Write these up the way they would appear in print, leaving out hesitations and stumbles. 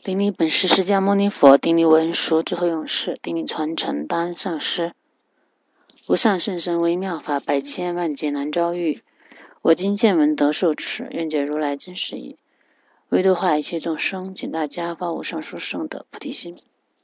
顶礼本师释迦牟尼佛，顶礼文殊智慧勇士，顶礼传承大安上师。无上甚深微妙法，百千万劫难遭遇。我今见闻得受持，愿解如来真实义。唯度化一切众生，请大家发无上殊胜的菩提心。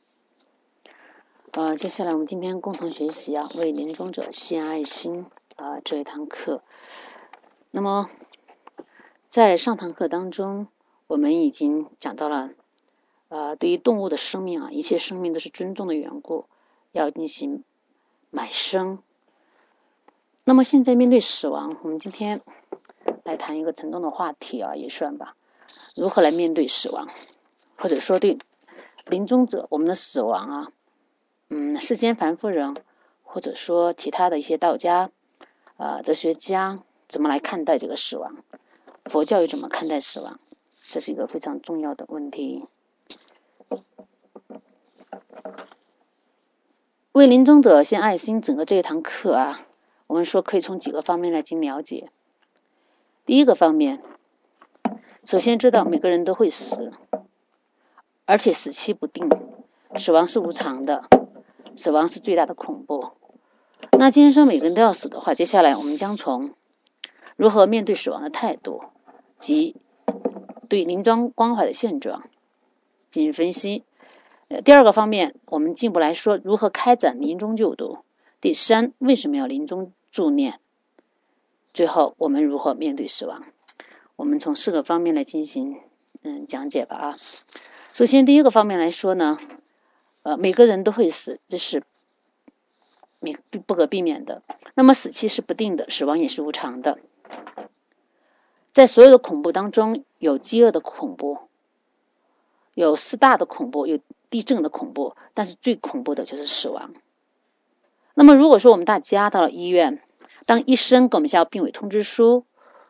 接下来我们今天共同学习为临终者献爱心这一堂课。那么在上堂课当中，我们已经讲到了对于动物的生命一切生命都是尊重的缘故，要进行买生。那么现在面对死亡，我们今天来谈一个沉重的话题也算吧，如何来面对死亡，或者说对临终者我们的死亡世间凡夫人或者说其他的一些道家哲学家怎么来看待这个死亡，佛教又怎么看待死亡，这是一个非常重要的问题。为临终者献爱心，整个这一堂课我们说可以从几个方面来进行了解。第一个方面，首先知道每个人都会死，而且死期不定，死亡是无常的，死亡是最大的恐怖。那既然说每个人都要死的话，接下来我们将从如何面对死亡的态度及对临终关怀的现状进行分析。第二个方面，我们进一步来说如何开展临终救度。第三，为什么要临终助念？最后，我们如何面对死亡？我们从4个方面来进行讲解吧首先，第一个方面来说呢，每个人都会死，这是不可避免的。那么死期是不定的，死亡也是无常的。在所有的恐怖当中，有饥饿的恐怖，有4大的恐怖，有地震的恐怖，但是最恐怖的就是死亡。那么如果说我们大家到了医院，当医生给我们下病危通知书，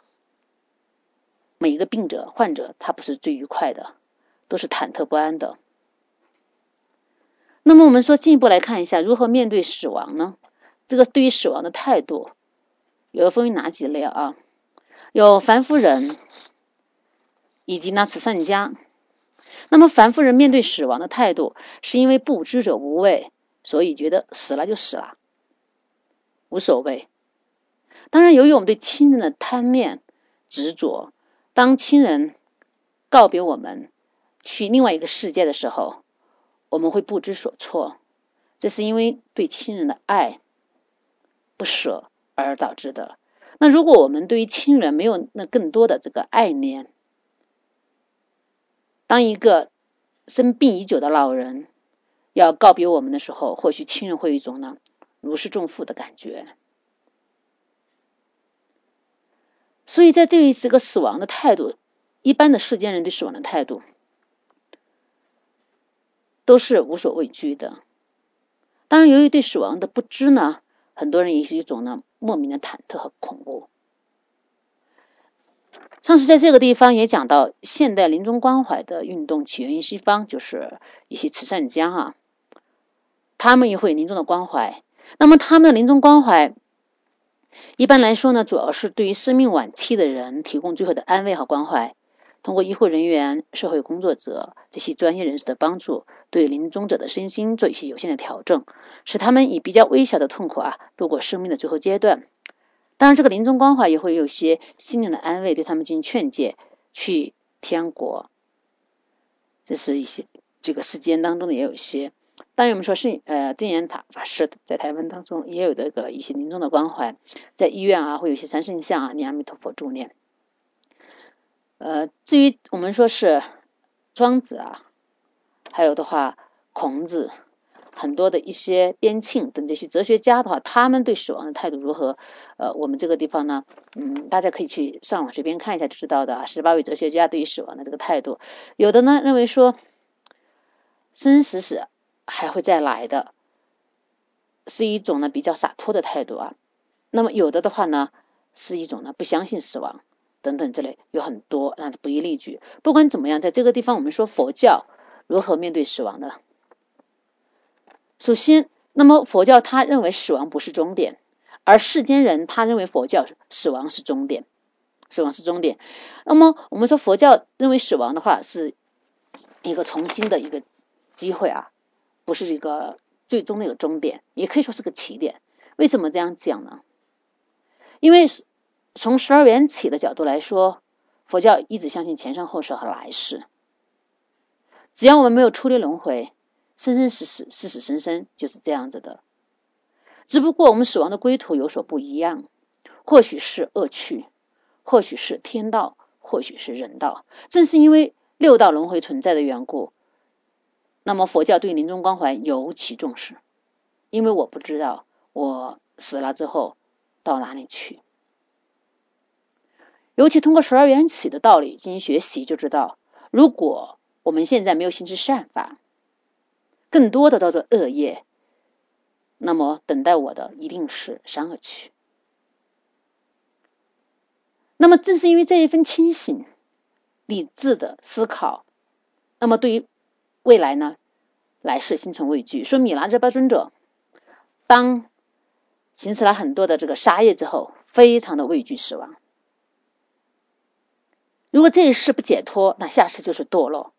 每一个患者他不是最愉快的，都是忐忑不安的。那么我们说进一步来看一下如何面对死亡呢？这个对于死亡的态度有分为哪几类有凡夫人以及慈善家。那么凡夫人面对死亡的态度，是因为不知者无畏，所以觉得死了就死了，无所谓。当然由于我们对亲人的贪恋执着，当亲人告别我们去另外一个世界的时候，我们会不知所措，这是因为对亲人的爱不舍而导致的。那如果我们对于亲人没有那更多的这个爱念，当一个生病已久的老人要告别我们的时候，或许亲人会有一种如释重负的感觉。所以在对于这个死亡的态度，一般的世间人对死亡的态度都是无所畏惧的。当然由于对死亡的不知呢，很多人也是一种莫名的忐忑和恐怖。上次在这个地方也讲到，现代临终关怀的运动起源于西方，就是一些慈善家他们也会临终的关怀。那么他们的临终关怀一般来说呢，主要是对于生命晚期的人提供最后的安慰和关怀，通过医护人员、社会工作者这些专业人士的帮助，对临终者的身心做一些有限的调整，使他们以比较微小的痛苦度过生命的最后阶段。当然这个临终关怀也会有一些心灵的安慰，对他们进行劝诫，去天国。这是一些这个世间当中的也有一些。当然我们说正言法师在台湾当中也有这个一些临终的关怀，在医院会有一些三圣像念阿弥陀佛助念。至于我们说是庄子还有的话孔子，很多的一些边沁等这些哲学家的话，他们对死亡的态度如何？我们这个地方呢，大家可以去上网随便看一下就知道的18位哲学家对于死亡的这个态度。有的呢认为说生死还会再来的，是一种比较洒脱的态度那么有的话呢，是一种不相信死亡等等之类，有很多不一例举。不管怎么样，在这个地方我们说佛教如何面对死亡的。首先，那么佛教他认为死亡不是终点，而世间人他认为佛教死亡是终点，死亡是终点。那么我们说佛教认为死亡的话是一个重新的一个机会啊，不是一个最终的一个终点，也可以说是个起点。为什么这样讲呢？因为从12缘起的角度来说，佛教一直相信前生后世和来世。只要我们没有出离轮回，生生死死，死死生生，就是这样子的。只不过我们死亡的归途有所不一样，或许是恶趣，或许是天道，或许是人道。正是因为六道轮回存在的缘故，那么佛教对临终关怀尤其重视。因为我不知道我死了之后到哪里去。尤其通过12缘起的道理进行学习，就知道如果我们现在没有行持善法，更多的叫做恶业，那么等待我的一定是三恶趣。那么正是因为这一份清醒理智的思考，那么对于未来呢，来世心存畏惧。说米拉热巴尊者当行持了很多的这个杀业之后，非常的畏惧死亡。如果这一世不解脱，那下世就是堕落。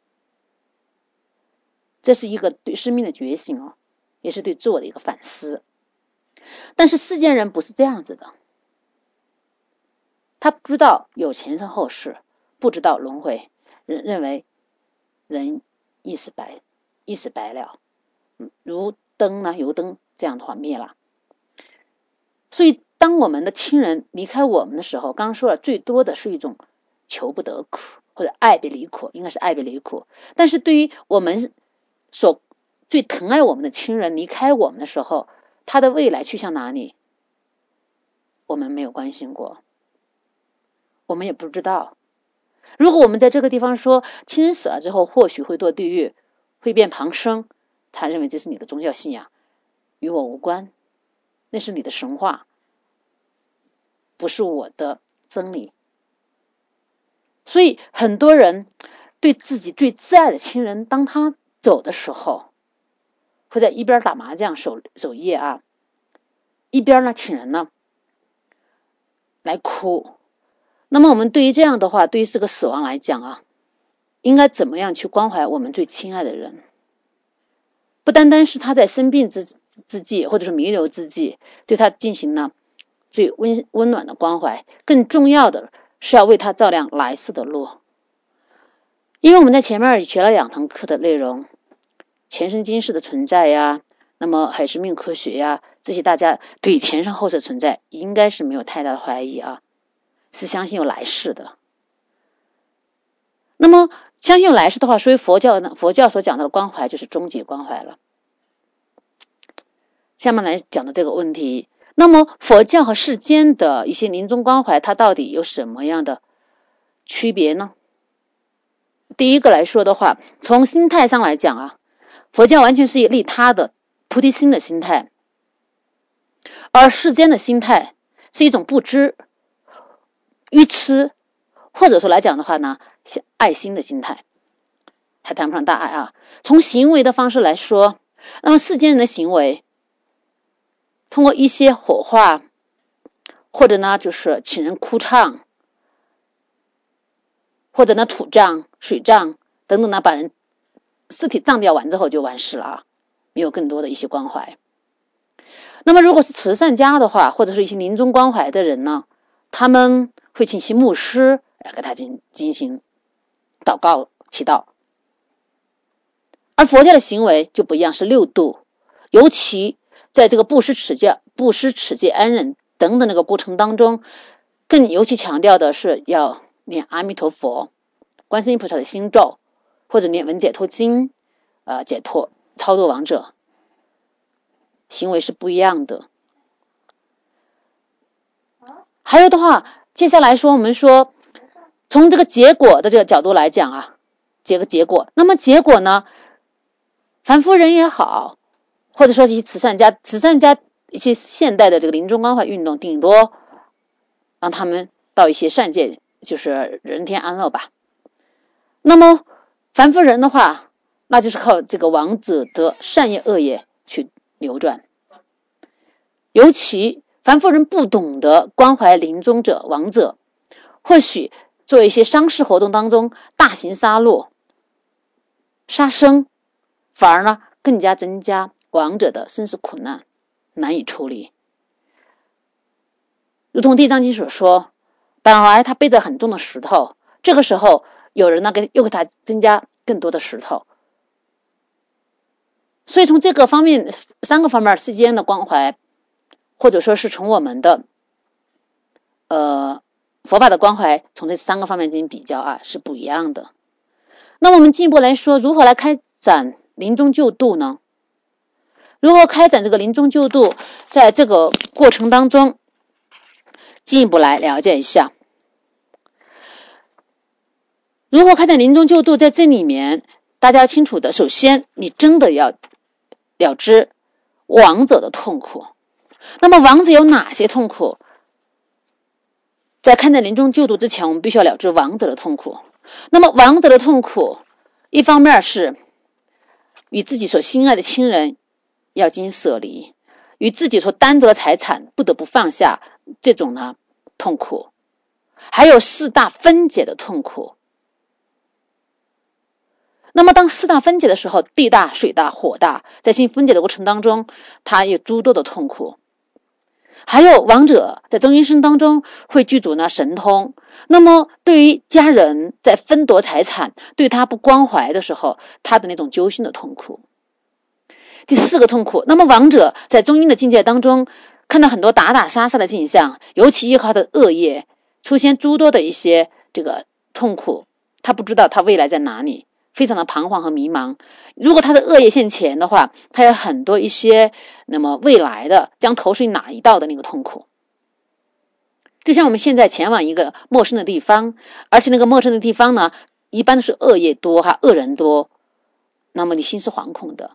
这是一个对生命的觉醒哦，也是对自我的一个反思。但是世间人不是这样子的，他不知道有前生后世，不知道轮回，认为人一死百了，如灯呢，油灯这样的话灭了。所以当我们的亲人离开我们的时候，刚刚说了，最多的是一种求不得苦，或者爱别离苦，应该是爱别离苦。但是对于我们所最疼爱我们的亲人离开我们的时候，他的未来去向哪里，我们没有关心过，我们也不知道。如果我们在这个地方说亲人死了之后或许会堕地狱，会变旁生，他认为这是你的宗教信仰，与我无关，那是你的神话，不是我的真理。所以很多人对自己最挚爱的亲人，当他走的时候，会在一边打麻将守夜啊，一边呢请人呢来哭。那么我们对于这样的话，对于这个死亡来讲啊，应该怎么样去关怀我们最亲爱的人？不单单是他在生病之际，或者是弥留之际，对他进行了最温暖的关怀，更重要的是要为他照亮来世的路。因为我们在前面学了2堂课的内容，前生今世的存在呀，那么还有生命科学呀，这些大家对前生后世存在应该是没有太大的怀疑啊，是相信有来世的。那么相信有来世的话，所以佛教所讲到的关怀就是终极关怀了。下面来讲的这个问题，那么佛教和世间的一些临终关怀，它到底有什么样的区别呢？第一个来说的话，从心态上来讲啊，佛教完全是以利他的菩提心的心态，而世间的心态是一种不知、愚痴，或者说来讲的话呢，爱心的心态，还谈不上大爱啊。从行为的方式来说，那么世间人的行为，通过一些火化，或者呢就是请人哭唱，或者呢土葬、水葬等等呢，把人尸体葬掉完之后就完事了啊，没有更多的一些关怀。那么如果是慈善家的话，或者是一些临终关怀的人呢，他们会请其牧师来给他进行祷告祈祷。而佛教的行为就不一样，是六度，尤其在这个布施持戒安忍等等那个过程当中，更尤其强调的是要念阿弥陀佛、观世音菩萨的心咒，或者念文解脱经，解脱超度亡者，行为是不一样的。还有的话，接下来说我们说从这个结果的这个角度来讲啊，结果，那么结果呢，凡夫人也好，或者说一些慈善家一些现代的这个临终关怀运动，顶多让他们到一些善界，就是人天安乐吧。那么凡夫人的话，那就是靠这个亡者的善业恶业去流转。尤其凡夫人不懂得关怀临终者亡者，或许做一些丧事活动当中大型杀戮， 杀生，反而呢更加增加亡者的生死苦难，难以处理。如同《地藏经》所说，本来他背着很重的石头，这个时候有人呢又给他增加更多的石头。所以从这个方面3个方面世间的关怀，或者说是从我们的佛法的关怀，从这3个方面进行比较啊，是不一样的。那么我们进一步来说，如何来开展临终救度呢？如何开展这个临终救度，在这个过程当中进一步来了解一下。如何开展临终救度，在这里面大家要清楚的，首先你真的要了知亡者的痛苦。那么亡者有哪些痛苦？在看待临终救度之前，我们必须要了知亡者的痛苦。那么亡者的痛苦，一方面是与自己所心爱的亲人要进行舍离，与自己所担得的财产不得不放下，这种呢痛苦，还有4大分解的痛苦。那么当4大分解的时候，地大、水大、火大，在进行分解的过程当中，它有诸多的痛苦。还有亡者在中阴身当中会具足呢神通，那么对于家人在分夺财产对他不关怀的时候，他的那种揪心的痛苦。第4个痛苦，那么亡者在中阴的境界当中看到很多打打杀杀的景象，尤其依靠他的恶业出现诸多的一些这个痛苦，他不知道他未来在哪里，非常的彷徨和迷茫。如果他的恶业现前的话，他有很多一些那么未来的将投身哪一道的那个痛苦。就像我们现在前往一个陌生的地方，而且那个陌生的地方呢，一般都是恶业多哈，恶人多，那么你心是惶恐的。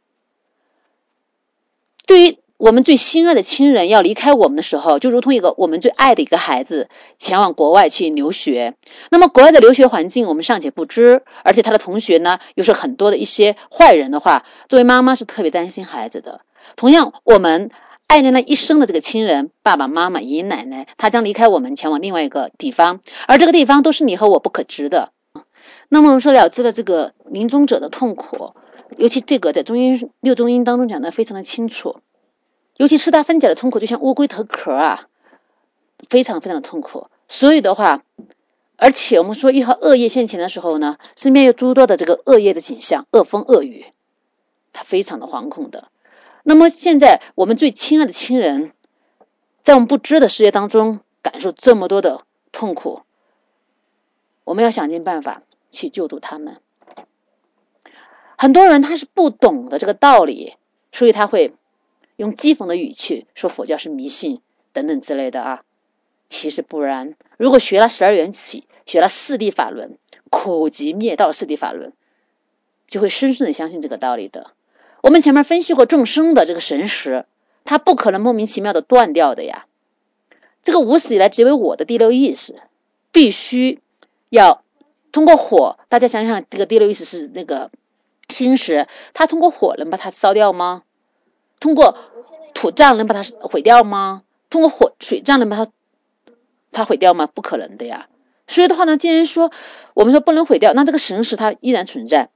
对于我们最心爱的亲人要离开我们的时候，就如同我们最爱的一个孩子前往国外去留学，那么国外的留学环境我们尚且不知，而且他的同学呢又是很多的一些坏人的话，作为妈妈是特别担心孩子的。同样，我们爱恋了一生的这个亲人，爸爸妈妈、爷爷奶奶，他将离开我们前往另外一个地方，而这个地方都是你和我不可知的。那么我们说了知了这个临终者的痛苦，尤其这个在六中阴当中讲的非常的清楚，尤其4大分解的痛苦就像乌龟脱壳啊，非常非常的痛苦。所以的话，而且我们说一号恶业现前的时候呢，身边有诸多的这个恶业的景象，恶风恶雨，他非常的惶恐的。那么现在我们最亲爱的亲人在我们不知的世界当中感受这么多的痛苦，我们要想尽办法去救度他们。很多人他是不懂的这个道理，所以他会用讥讽的语气说佛教是迷信等等之类的啊。其实不然，如果学了12缘起，学了四谛法轮，苦集灭道四谛法轮，就会深深的相信这个道理的。我们前面分析过众生的这个神识，它不可能莫名其妙的断掉的呀。这个无始以来即为我的第六意识，必须要通过火。大家想想，这个第六意识是那个心识，它通过火能把它烧掉吗？通过土障能把它毁掉吗？通过水障能把它毁掉吗？不可能的呀。所以的话呢，既然说我们说不能毁掉，那这个神识它依然存在，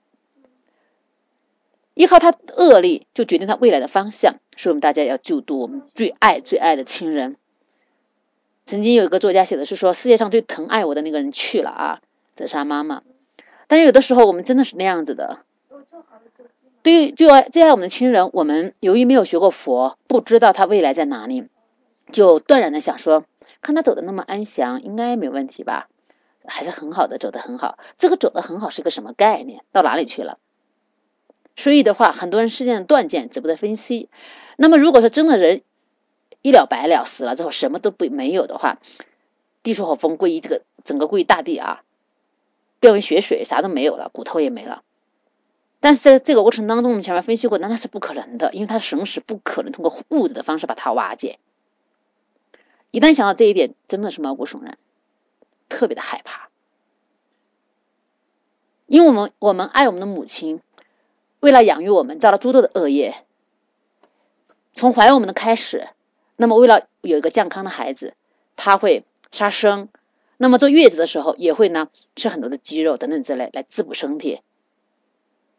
依靠它恶力就决定它未来的方向。所以我们大家要救度我们最爱最爱的亲人。曾经有一个作家写的是说，世界上最疼爱我的那个人去了啊，这是他妈妈。但有的时候我们真的是那样子的，对于最爱我们的亲人，我们由于没有学过佛，不知道他未来在哪里，就断然的想说，看他走的那么安详，应该没问题吧，还是很好的，走得很好。这个走得很好是个什么概念？到哪里去了？所以的话，很多人世界上断见，只不得分析。那么如果说真的人一了百了，死了之后什么都没有的话，地水火风归于这个整个归于大地啊，变为血水，啥都没有了，骨头也没了。但是在这个过程当中，我们前面分析过，那是不可能的，因为它神识不可能通过物质的方式把它瓦解。一旦想到这一点，真的是毛骨悚然，特别的害怕。因为我们爱我们的母亲，为了养育我们造了诸多的恶业，从怀我们的开始，那么为了有一个健康的孩子，他会杀生，那么坐月子的时候也会呢吃很多的鸡肉等等之类来滋补身体。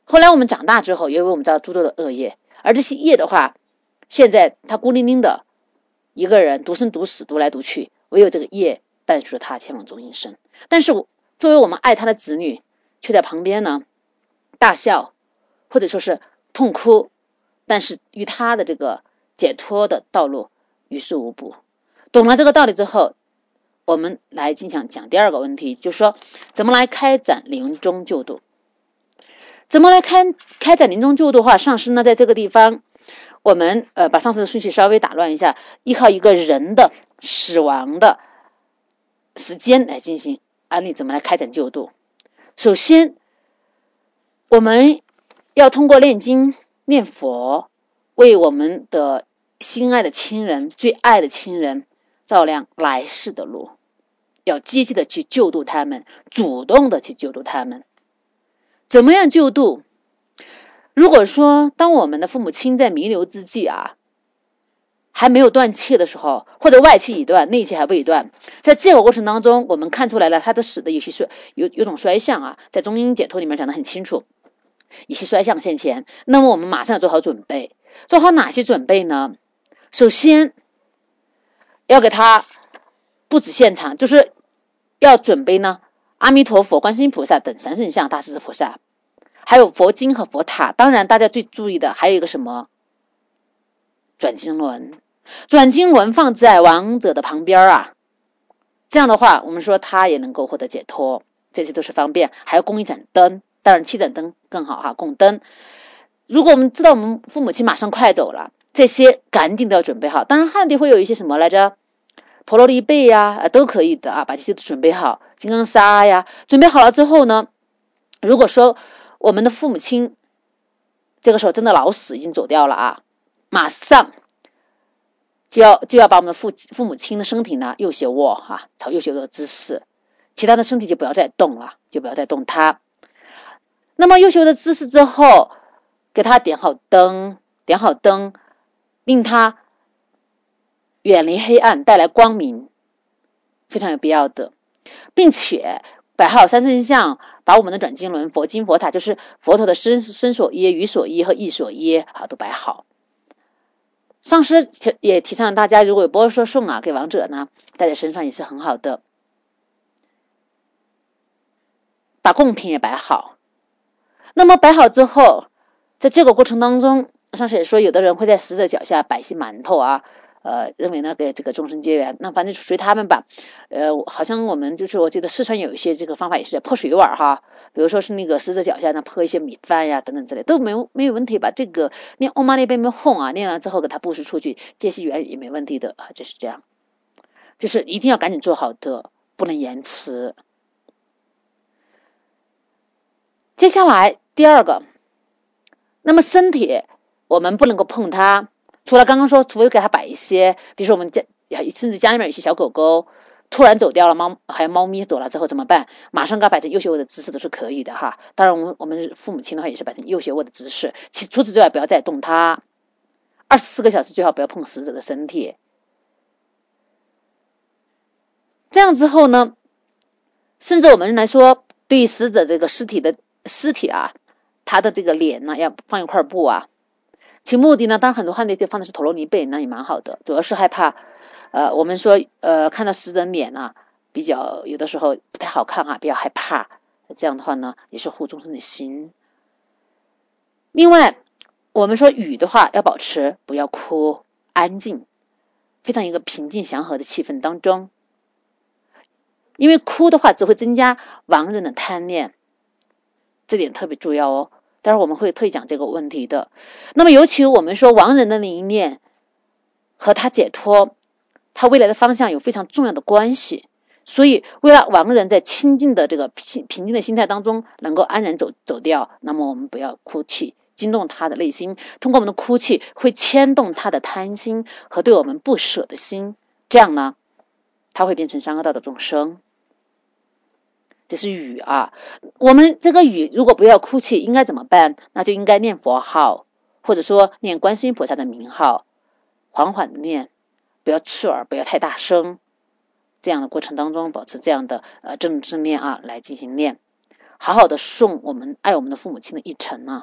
后来我们长大之后，也为我们造诸多的恶业，而这些业的话，现在他孤零零的一个人独生独死，独来独去，唯有这个业伴随着他前往中阴身。但是作为我们爱他的子女，却在旁边呢大笑，或者说是痛哭，但是与他的这个解脱的道路于事无补。懂了这个道理之后，我们来讲第二个问题，就是说怎么来开展临终救度。怎么来开展临终救度的话，上师呢在这个地方，我们把上师的顺序稍微打乱一下，依靠一个人的死亡的时间来进行案例，怎么来开展救度。首先我们要通过念经念佛，为我们的心爱的亲人、最爱的亲人照亮来世的路，要积极的去救度他们，主动的去救度他们。怎么样救度？如果说当我们的父母亲在弥留之际啊，还没有断气的时候，或者外气已断，内气还未断，在这个过程当中，我们看出来了他的死的有种衰相啊，在中阴解脱里面讲得很清楚，一些衰相现前，那么我们马上要做好准备。做好哪些准备呢？首先要给他布置现场，就是要准备呢阿弥陀佛、观世音菩萨等三圣像、大势至菩萨，还有佛经和佛塔。当然大家最注意的还有一个什么？转经轮。转经轮放在亡者的旁边啊，这样的话我们说他也能够获得解脱，这些都是方便。还要供一盏灯，当然7盏灯更好哈，供灯。如果我们知道我们父母亲马上快走了，这些赶紧都要准备好。当然汉地会有一些什么来着，陀罗尼被呀，都可以的啊，把这些都准备好。金刚砂呀，准备好了之后呢，如果说我们的父母亲这个时候真的老死已经走掉了啊，马上就要把我们的父母亲的身体呢右斜卧哈，朝右斜卧的姿势，其他的身体就不要再动了，就不要再动它。那么右斜卧的姿势之后，给他点好灯，令他远离黑暗，带来光明，非常有必要的。并且摆好三圣像，把我们的转经轮、佛经、佛塔，就是佛陀的身所耶、语所耶和意所耶啊，都摆好。上师也提倡大家，如果有钵说诵啊，给亡者呢带在身上也是很好的。把贡品也摆好。那么摆好之后，在这个过程当中，上师也说，有的人会在死者脚下摆一些馒头啊，认为呢给这个众生结缘，那反正随他们吧。好像我们就是我记得四川有一些这个方法也是泼水碗哈，比如说是那个死者脚下呢泼一些米饭呀等等之类，都没有问题吧。这个念欧玛那边没哄啊，念完之后给他布施出去，结些缘也没问题的啊，就是这样，就是一定要赶紧做好的，不能延迟。接下来第二个，那么身体我们不能够碰它，除了刚刚说，除非给它摆一些，比如说我们甚至家里面有些小狗狗突然走掉了，还有猫咪走了之后怎么办？马上给它摆成右斜卧的姿势都是可以的哈。当然我们父母亲的话也是摆成右斜卧的姿势，除此之外不要再动它。24个小时最好不要碰死者的身体。这样之后呢，甚至我们来说，对于死者这个尸体啊，他的这个脸呢要放一块布啊，其目的呢，当然很多汉地放的是陀罗尼被，那也蛮好的，主要是害怕我们说看到死者脸啊比较有的时候不太好看啊，比较害怕，这样的话呢也是护众生的心。另外我们说语的话要保持不要哭，安静，非常一个平静祥和的气氛当中，因为哭的话只会增加亡人的贪念，这点特别重要哦。待会儿我们会特意讲这个问题的。那么尤其我们说亡人的那一念和他解脱，他未来的方向有非常重要的关系，所以为了亡人在清净的这个平静的心态当中能够安然走掉，那么我们不要哭泣，惊动他的内心，通过我们的哭泣会牵动他的贪心和对我们不舍的心，这样呢他会变成三恶道的众生。这是语啊，我们这个语如果不要哭泣应该怎么办？那就应该念佛号，或者说念观世音菩萨的名号，缓缓的念，不要刺耳，不要太大声，这样的过程当中保持这样的正念啊来进行念。 好好的送我们爱我们的父母亲的一程呢？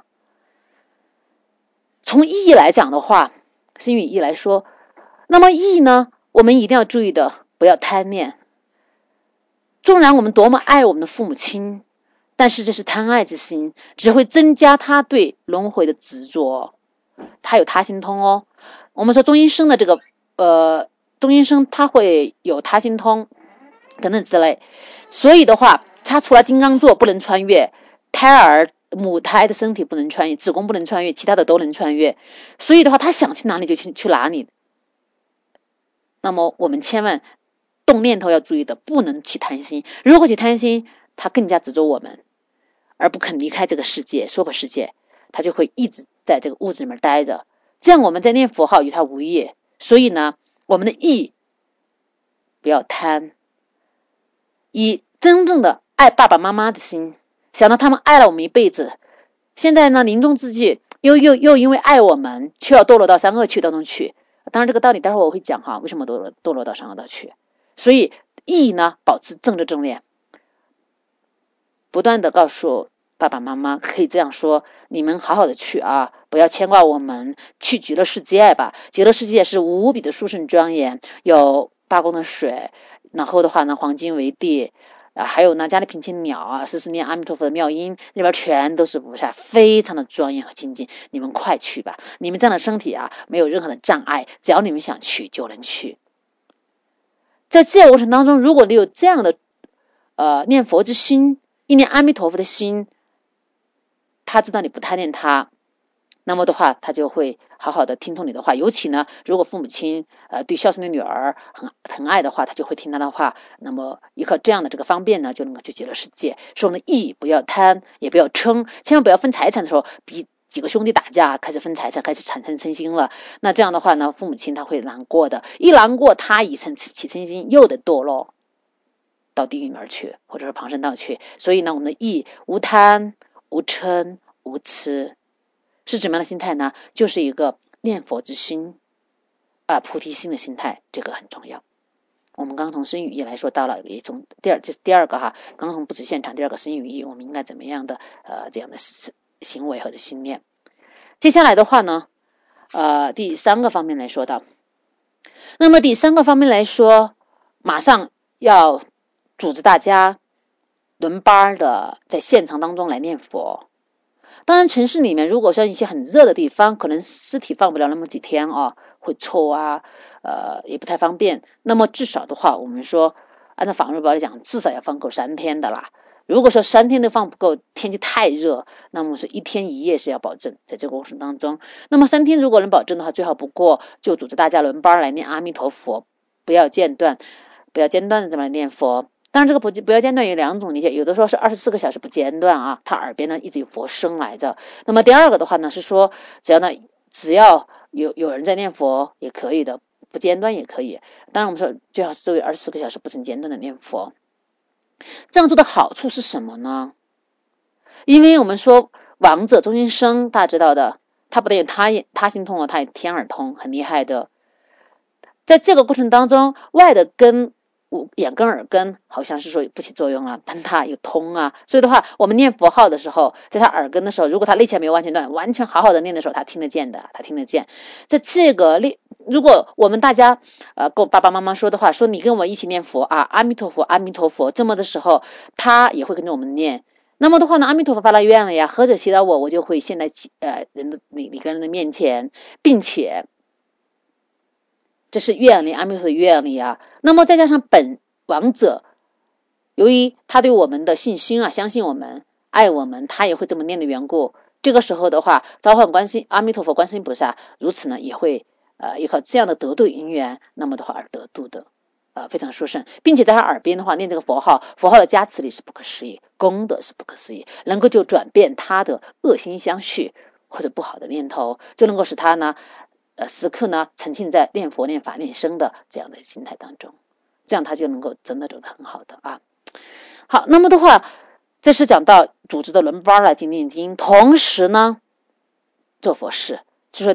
从意义来讲的话，心语意义来说，那么意义呢，我们一定要注意的，不要贪念。纵然我们多么爱我们的父母亲，但是这是贪爱之心，只会增加他对轮回的执着。他有他心通哦。我们说中阴身的这个中阴身他会有他心通等等之类，所以的话，他除了金刚座不能穿越，母胎的身体不能穿越，子宫不能穿越，其他的都能穿越。所以的话，他想去哪里就去哪里。那么我们千万动念头要注意的，不能起贪心。如果起贪心，他更加执着我们，而不肯离开这个世界娑婆世界，他就会一直在这个屋子里面待着。这样我们在念佛号与他无业。所以呢，我们的意不要贪，以真正的爱爸爸妈妈的心，想到他们爱了我们一辈子，现在呢临终之际又因为爱我们，却要堕落到三恶趣当中去。当然这个道理待会儿我会讲哈，为什么堕落到三恶道去。所以意呢，保持正知正念，不断的告诉爸爸妈妈，可以这样说，你们好好的去啊，不要牵挂我们，去极乐世界吧。极乐世界是无比的殊胜庄严，有八功的水，然后的话呢，黄金为地，还有呢，加利平青鸟啊，44念阿弥陀佛的妙音，那边全都是菩萨，非常的庄严和清净。你们快去吧，你们这样的身体啊，没有任何的障碍，只要你们想去就能去。在这个过程当中，如果你有这样的念佛之心，一念阿弥陀佛的心，他知道你不贪恋他，那么的话，他就会好好的听从你的话。尤其呢，如果父母亲对孝顺的女儿很疼爱的话，他就会听他的话。那么依靠这样的这个方便呢，就能够去极乐世界。所以我们的意不要贪，也不要嗔，千万不要分财产的时候，比几个兄弟打架，开始分财产，开始产生嗔心了。那这样的话呢，父母亲他会难过的，一难过，他一起嗔心，又得堕落到地狱里面去，或者是旁生道去。所以呢，我们的意无贪、无嗔、无痴，是怎么样的心态呢？就是一个念佛之心菩提心的心态，这个很重要。我们刚从身语意来说到了，也从第二个哈，刚从不止现场，第二个身语意，我们应该怎么样的这样的行为或者心念。接下来的话呢，第三个方面来说到，那么第三个方面来说，马上要组织大家轮班的在现场当中来念佛。当然城市里面如果说一些很热的地方，可能尸体放不了那么几天啊，会臭啊，也不太方便。那么至少的话，我们说按照法律来讲，至少要放够3天的啦。如果说3天都放不够，天气太热，那么是1天1夜是要保证在这个过程当中。那么3天如果能保证的话，最好不过就组织大家轮班来念阿弥陀佛，不要间断的这么来念佛。当然这个不要间断有2种理解，有的说是24个小时不间断啊，他耳边呢一直有佛声来着。那么第二个的话呢是说，只要有人在念佛也可以的，不间断也可以。当然我们说最好是作为24个小时不曾间断的念佛。这样做的好处是什么呢？因为我们说王者中阴身，大家知道的，他不但有他心通，他有天耳通，很厉害的。在这个过程当中，外的根眼根耳根好像是说不起作用了，但它有通啊。所以的话，我们念佛号的时候，在他耳根的时候，如果他内前没有完全断，完全好好的念的时候，他听得见的，他听得见。在这个如果我们大家跟我爸爸妈妈说的话，说你跟我一起念佛啊，阿弥陀佛阿弥陀佛，这么的时候他也会跟着我们念。那么的话呢，阿弥陀佛发了愿了呀，何者祈祷我就会现在你个人的面前，并且这是愿力，阿弥陀佛的愿力啊。那么再加上本王者，由于他对我们的信心啊，相信我们，爱我们，他也会这么念的缘故，这个时候的话，召唤阿弥陀佛观世音菩萨，如此呢也会依靠这样的得度因缘，那么的话而得度的非常殊胜，并且在他耳边的话念这个佛号的加持力是不可思议，功德是不可思议，能够就转变他的恶心相续或者不好的念头，就能够使他呢时刻呢沉浸在念佛念法念僧的这样的心态当中，这样他就能够真的走得很好的啊。好，那么的话，这是讲到组织的轮班来念经，同时呢做佛事，就说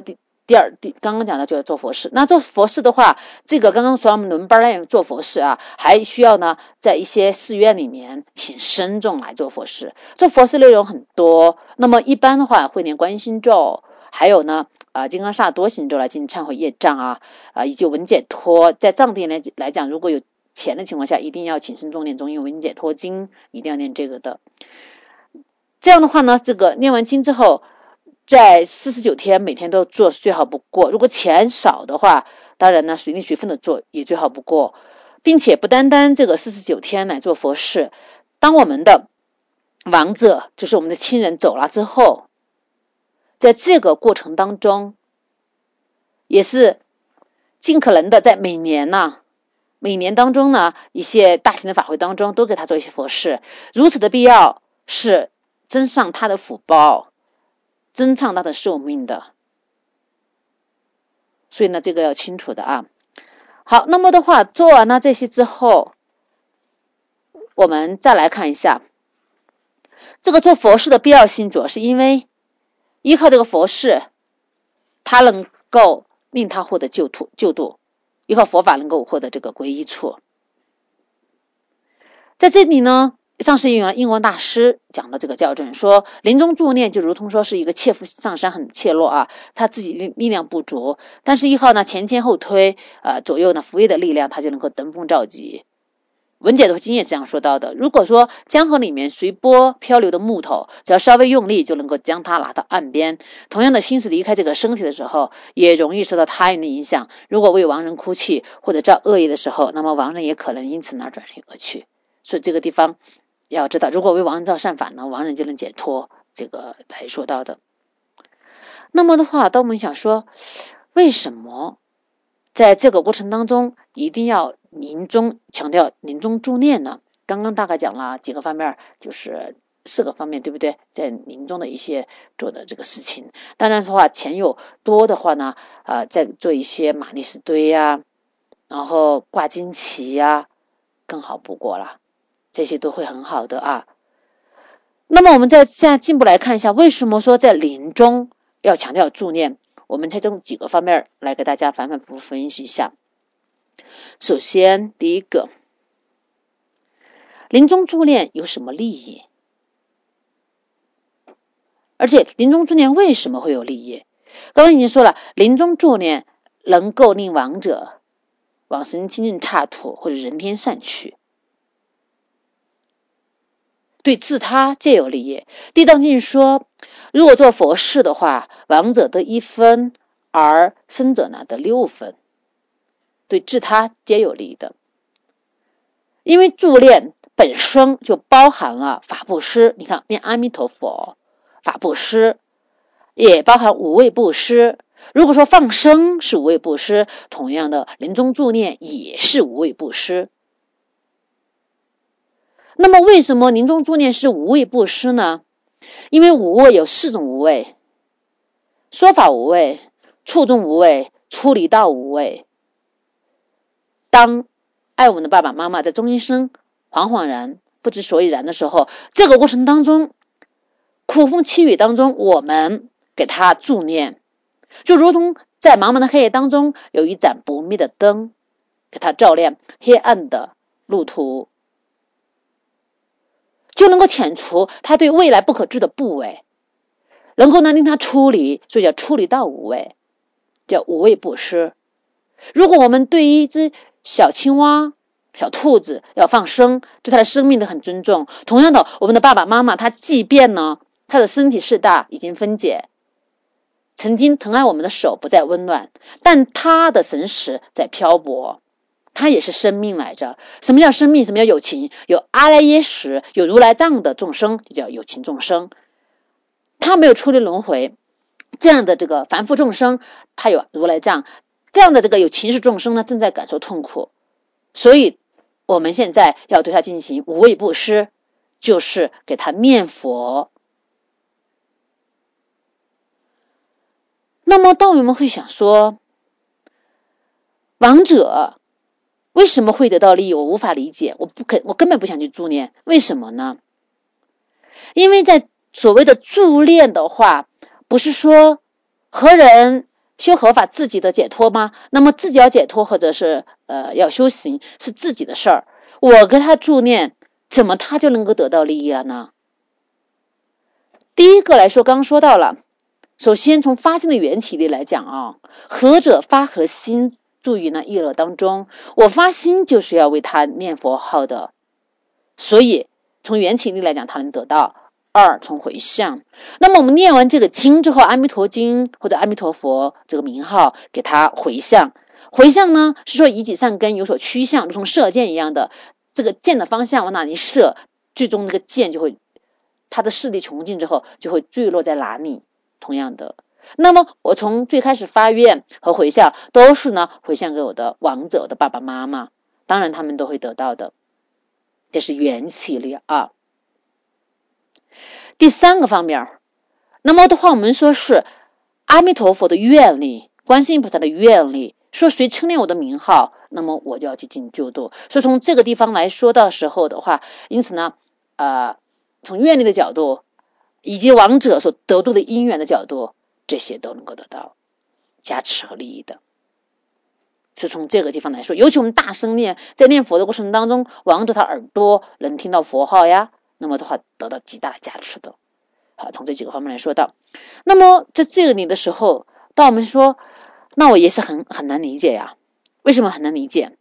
刚刚讲的就是做佛事。那做佛事的话，这个刚刚说我们轮班来做佛事啊，还需要呢在一些寺院里面请僧众来做佛事。做佛事内容很多，那么一般的话会念观音心咒，还有呢金刚萨埵心咒来进行忏悔业障以及文解脱。在藏地来讲，如果有钱的情况下，一定要请僧众念中印文解脱经，一定要念这个的。这样的话呢，这个念完经之后，在49天每天都做是最好不过。如果钱少的话，当然呢随力随分的做也最好不过，并且不单单这个49天来做佛事，当我们的亡者就是我们的亲人走了之后，在这个过程当中也是尽可能的在每年当中呢一些大型的法会当中都给他做一些佛事。如此的必要是增上他的福报，增长他的寿命的，所以呢这个要清楚的啊。好，那么的话做完了这些之后，我们再来看一下这个做佛事的必要性，主要是因为依靠这个佛事，他能够令他获得救度，依靠佛法能够获得这个皈依处。在这里呢，上师引用了印光大师讲的这个教证，说临终助念就如同说是一个切腹上山很怯弱他自己力量不足，但是依靠呢前后推左右呢扶卫的力量，他就能够登峰造极。文解脱经也这样说到的，如果说江河里面随波漂流的木头，只要稍微用力就能够将它拉到岸边。同样的，心思离开这个身体的时候，也容易受到他人的影响。如果为亡人哭泣或者造恶业的时候，那么亡人也可能因此呢转身而去。所以这个地方要知道，如果为亡人造善法呢，亡人就能解脱，这个来说到的。那么的话，当我们想说为什么在这个过程当中一定要强调临终助念呢？刚刚大概讲了几个方面，就是4个方面，对不对？在临终的一些做的这个事情。当然的话，钱有多的话呢，再做一些玛尼斯堆然后挂金旗更好不过了，这些都会很好的那么我们现在进一步来看一下，为什么说在临终要强调助念？我们再从几个方面来给大家反复分析一下。首先，第一个，临终助念有什么利益？而且临终助念为什么会有利益？刚刚已经说了，临终助念能够令亡者往生清净刹土或者人天善趣，对自他皆有利益。地藏经说，如果做佛事的话，亡者得1分，而生者呢得6分，对自他皆有利的。因为助念本身就包含了法布施，你看念阿弥陀佛，法布施也包含无畏布施。如果说放生是无畏布施，同样的临终助念也是无畏布施。那么为什么临终助念是无畏布施呢？因为无畏有4种无畏：说法无畏、处众无畏、出离道无畏。当爱我们的爸爸妈妈在中阴身惶惶然不知所以然的时候，这个过程当中苦风凄雨当中，我们给他助念，就如同在茫茫的黑夜当中有一盏不灭的灯，给他照亮黑暗的路途，就能够遣除他对未来不可知的怖畏，能够呢令他出离，所以叫出离道无畏，叫无畏布施。如果我们对一只小青蛙、小兔子要放生，对它的生命都很尊重。同样的，我们的爸爸妈妈，他即便呢他的身体是大已经分解，曾经疼爱我们的手不再温暖，但他的神识在漂泊，他也是生命来着。什么叫生命？什么叫有情？有阿赖耶识，有如来藏的众生，就叫有情众生。他没有出离轮回，这样的这个凡夫众生，他有如来藏，这样的这个有情识众生呢，正在感受痛苦。所以我们现在要对他进行无畏布施，就是给他念佛。那么当我们会想说，亡者为什么会得到利益？我无法理解，我根本不想去助念，为什么呢？因为在所谓的助念的话，不是说何人修合法自己的解脱吗？那么自己要解脱或者是要修行是自己的事儿，我给他助念，怎么他就能够得到利益了呢？第一个来说，刚刚说到了，首先从发心的缘起力来讲啊，合者发合心，住于那意乐当中。我发心就是要为他念佛号的，所以从缘起力来讲，他能得到。二，从回向。那么我们念完这个经之后，阿弥陀经或者阿弥陀佛这个名号，给他回向。回向呢，是说以己善根有所趋向，如同射箭一样的，这个箭的方向往哪里射，最终那个箭就会，它的势力穷尽之后，就会坠落在哪里。同样的，那么我从最开始发愿和回向，都是呢回向给我的亡者的爸爸妈妈，当然他们都会得到的，这是缘起力啊。第三个方面，那么的话，我们说是阿弥陀佛的愿力，观世音菩萨的愿力，说谁称念我的名号，那么我就要去进救度。所以从这个地方来说的时候的话，因此呢，从愿力的角度，以及亡者所得度的因缘的角度，这些都能够得到加持和利益的。是从这个地方来说，尤其我们大声念，在念佛的过程当中，亡者他耳朵能听到佛号呀，那么的话得到极大的加持的。好，从这几个方面来说到。那么在这里的时候，当我们说，那我也是很难理解呀。为什么很难理解？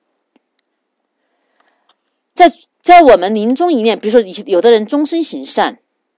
在我们临终一念，比如说有的人终身行善，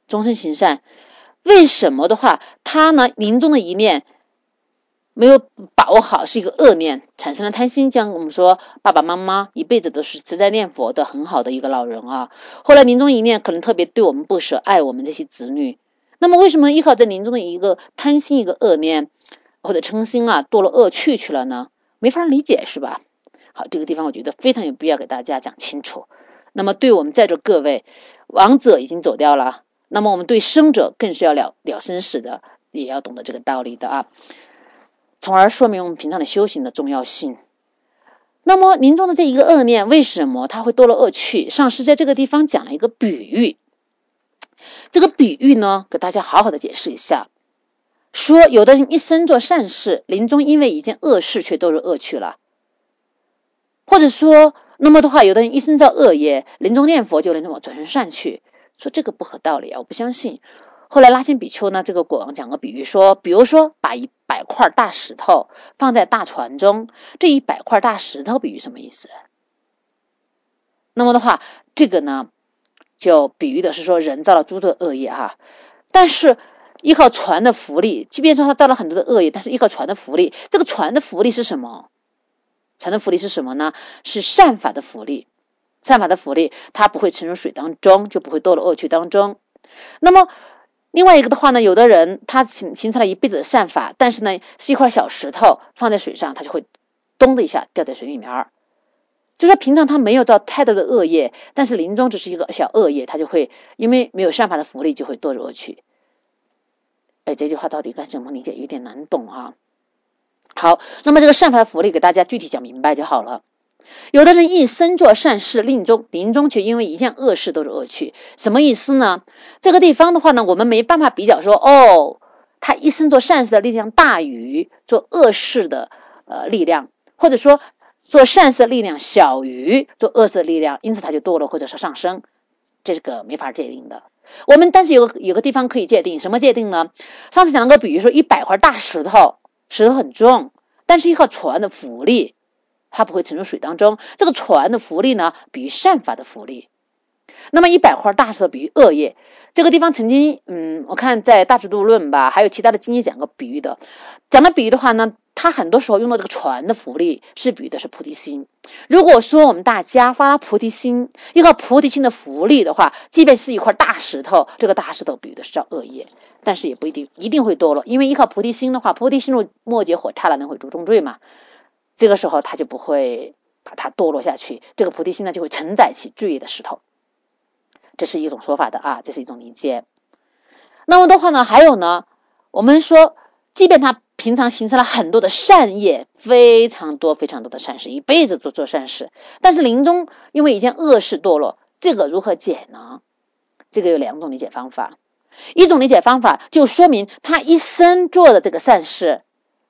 为什么的话，他呢临终的一念没有把握好，是一个恶念，产生了贪心。像我们说爸爸妈妈一辈子都是持在念佛的很好的一个老人啊，后来临终一念可能特别对我们不舍，爱我们这些子女，那么为什么依靠在临终的一个贪心一个恶念或者嗔心啊堕了恶趣去了呢？没法理解是吧？好，这个地方我觉得非常有必要给大家讲清楚。那么对我们在座各位，亡者已经走掉了，那么我们对生者更是要了生死的，也要懂得这个道理的啊，从而说明我们平常的修行的重要性。那么临终的这一个恶念，为什么它会堕了恶趣？上师在这个地方讲了一个比喻，这个比喻呢，给大家好好的解释一下。说有的人一生做善事，临终因为一件恶事却堕入恶趣了，或者说那么的话，有的人一生造恶业，临终念佛就能转成善趣，说这个不合道理啊，我不相信。后来拉仙比丘呢，这个国王讲个比喻说，比如说把100块大石头放在大船中，这100块大石头比喻什么意思？那么的话，这个呢就比喻的是说人造了诸多恶业啊，但是依靠船的浮力，即便说他造了很多的恶业，但是依靠船的浮力，这个船的浮力是什么？船的浮力是什么呢？是善法的浮力。善法的浮力，它不会沉入水当中，就不会堕入恶趣当中。那么另外一个的话呢，有的人他形成了一辈子的善法，但是呢是一块小石头放在水上，他就会咚的一下掉在水里面。就说平常他没有造太多的恶业，但是临终只是一个小恶业，他就会因为没有善法的浮力，就会堕入恶趣。这句话到底该怎么理解？有点难懂啊。好，那么这个善法的福利给大家具体讲明白就好了。有的人一生做善事，临终却因为一件恶事都是恶趣，什么意思呢？这个地方的话呢，我们没办法比较说，他一生做善事的力量大于做恶事的力量，或者说做善事的力量小于做恶事的力量，因此他就堕落或者是上升，这个没法界定的。我们但是有个地方可以界定，什么界定呢？上次讲了个比喻说100块大石头，石头很重，但是依靠船的浮力，它不会沉入水当中。这个船的浮力呢，比喻善法的浮力。那么100块大石头比喻恶业。这个地方曾经我看在大智度论吧，还有其他的经义讲过比喻的。讲的比喻的话呢，它很多时候用到这个船的浮力，是比喻的是菩提心。如果说我们大家发菩提心，依靠菩提心的浮力的话，即便是一块大石头，这个大石头比喻的是叫恶业，但是也不一定会堕落，因为依靠菩提心的话，菩提心入末劫火刹那能毁诸重罪嘛，这个时候它就不会把它堕落下去，这个菩提心呢就会承载起罪业的石头。这是一种说法的啊，这是一种理解。那么的话呢，还有呢，我们说即便他平常形成了很多的善业，非常多的善事，一辈子都做善事，但是临终因为一件恶事堕落，这个如何解呢？这个有2种理解方法。一种理解方法就说明他一生做的这个善事，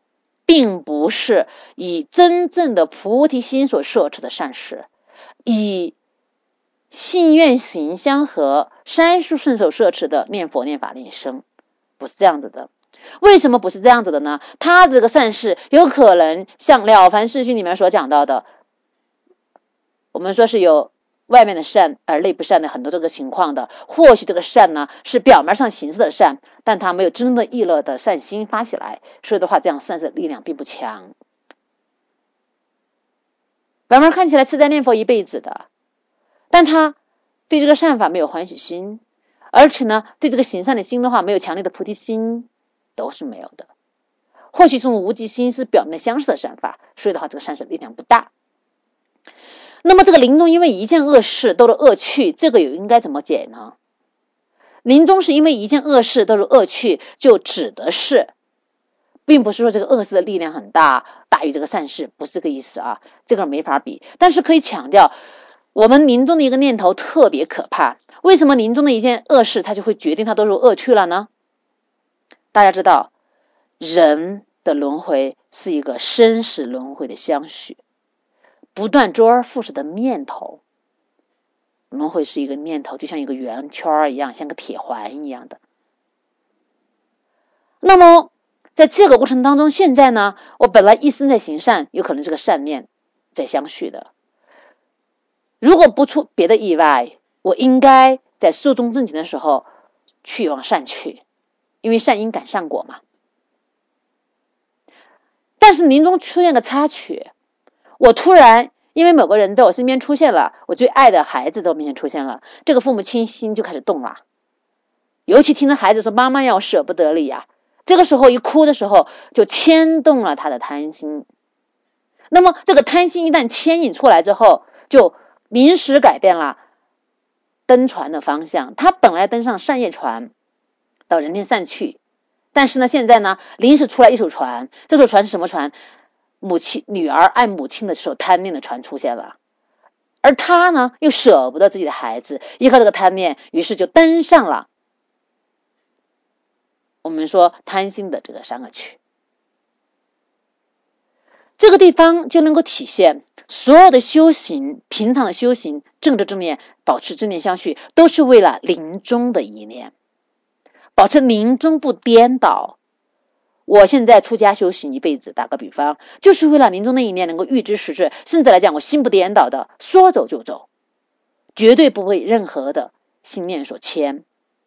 并不是以真正的菩提心所摄持的善事，以信愿行相合、三殊顺手摄持的念佛、念法、念僧，不是这样子的。为什么不是这样子的呢？他这个善事有可能像《了凡四训》里面所讲到的，我们说是有外面的善而内不善的很多这个情况的。或许这个善呢是表面上形式的善，但他没有真的意乐的善心发起来，所以的话，这样善事的力量并不强。表面看起来是在念佛一辈子的，但他对这个善法没有欢喜心，而且呢，对这个行善的心的话，没有强烈的菩提心，都是没有的。或许这种无记心是表面的相似的善法，所以的话，这个善事力量不大。那么这个临终因为一件恶事都是恶趣，这个又应该怎么解呢？临终是因为一件恶事都是恶趣，就指的是，并不是说这个恶事的力量很大，大于这个善事，不是这个意思啊，这个没法比。但是可以强调，我们临终的一个念头特别可怕。为什么临终的一件恶事，它就会决定它都是恶趣了呢？大家知道，人的轮回是一个生死轮回的相续，不断周而复始的念头。轮回是一个念头，就像一个圆圈一样，像个铁环一样的。那么在这个过程当中，现在呢，我本来一生在行善，有可能这个善念在相续的。如果不出别的意外，我应该在寿终正寝的时候去往善去，因为善因感善果嘛。但是临终出现个插曲，我突然因为某个人在我身边出现了，我最爱的孩子在我面前出现了，这个父母亲心就开始动了。尤其听着孩子说妈妈呀，我舍不得你呀，这个时候一哭的时候，就牵动了他的贪心。那么这个贪心一旦牵引出来之后，就临时改变了登船的方向。他本来登上善业船到人天善去，但是呢，现在呢，临时出来一艘船，这艘船是什么船？女儿爱母亲的时候贪念的船出现了，而他呢又舍不得自己的孩子，依靠这个贪念，于是就登上了我们说贪心的这个三恶趣。这个地方就能够体现所有的修行，平常的修行，正知正念，保持正念相续，都是为了临终的一念，保持临终不颠倒。我现在出家修行一辈子，打个比方，就是为了临终那一念能够预知时至，甚至来讲我心不颠倒的说走就走，绝对不为任何的心念所牵。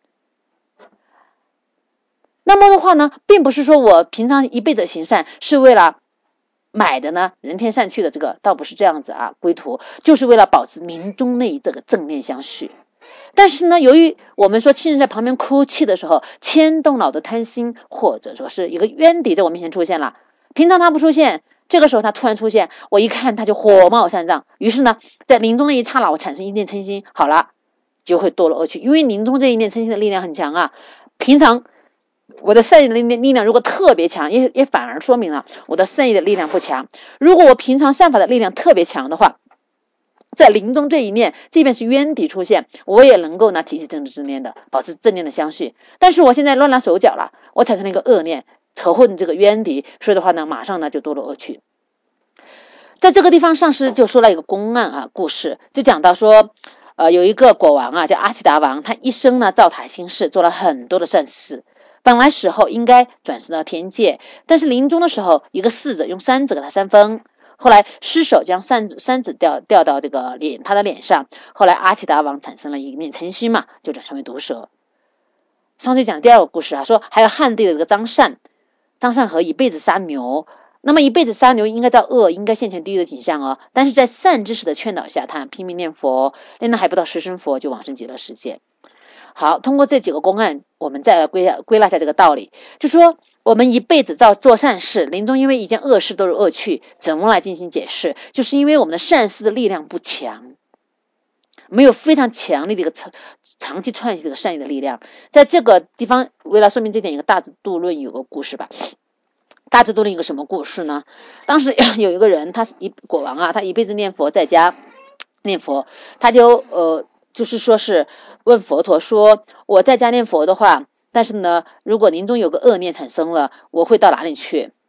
那么的话呢，并不是说我平常一辈子行善是为了买的呢人天善去的，这个倒不是这样子啊，归途就是为了保持临终那一这个正念相续。但是呢，由于我们说亲人在旁边哭泣的时候牵动了我的贪心，或者说是一个冤敌在我面前出现了，平常他不出现，这个时候他突然出现，我一看他就火冒三丈，于是呢在临终那一刹那我产生一念嗔心，好了，就会堕落恶趣。因为临终这一念嗔心的力量很强啊，平常我的善意的力量如果特别强，也反而说明了我的善意的力量不强。如果我平常善法的力量特别强的话，在临终这一念，即便是冤敌出现，我也能够呢提起正知正念的，保持正念的相续。但是我现在乱了手脚了，我产生了一个恶念，仇恨这个冤敌，所以的话呢，马上呢就堕落恶趣。在这个地方，上师就说了一个公案啊故事，就讲到说，有一个国王啊叫阿悉达王，他一生呢造塔兴事，做了很多的善事。本来死后应该转生到天界，但是临终的时候，一个侍者用扇子给他扇风。后来失手将扇子掉到这个他的脸上，后来阿悉达王产生了一念嗔心嘛，就转生为毒蛇。上次讲第二个故事啊，说还有汉地的这个张善和一辈子杀牛，那么一辈子杀牛应该造恶，应该现前地狱的景象哦，但是在善知识的劝导下，他拼命念佛，念到还不到10声佛就往生极乐世界。好，通过这几个公案，我们再来归纳一下这个道理，就说我们一辈子做善事，临终因为一件恶事都是恶趣，怎么来进行解释？就是因为我们的善事的力量不强，没有非常强烈的一个长期串习这个善意的力量。在这个地方，为了说明这点，一个大智度论有个故事吧。大智度论一个什么故事呢？当时有一个人，他是国王啊，他一辈子念佛，在家念佛，他就是说是问佛陀说，我在家念佛的话，但是呢，如果临终有个恶念产生了，我会到哪里去？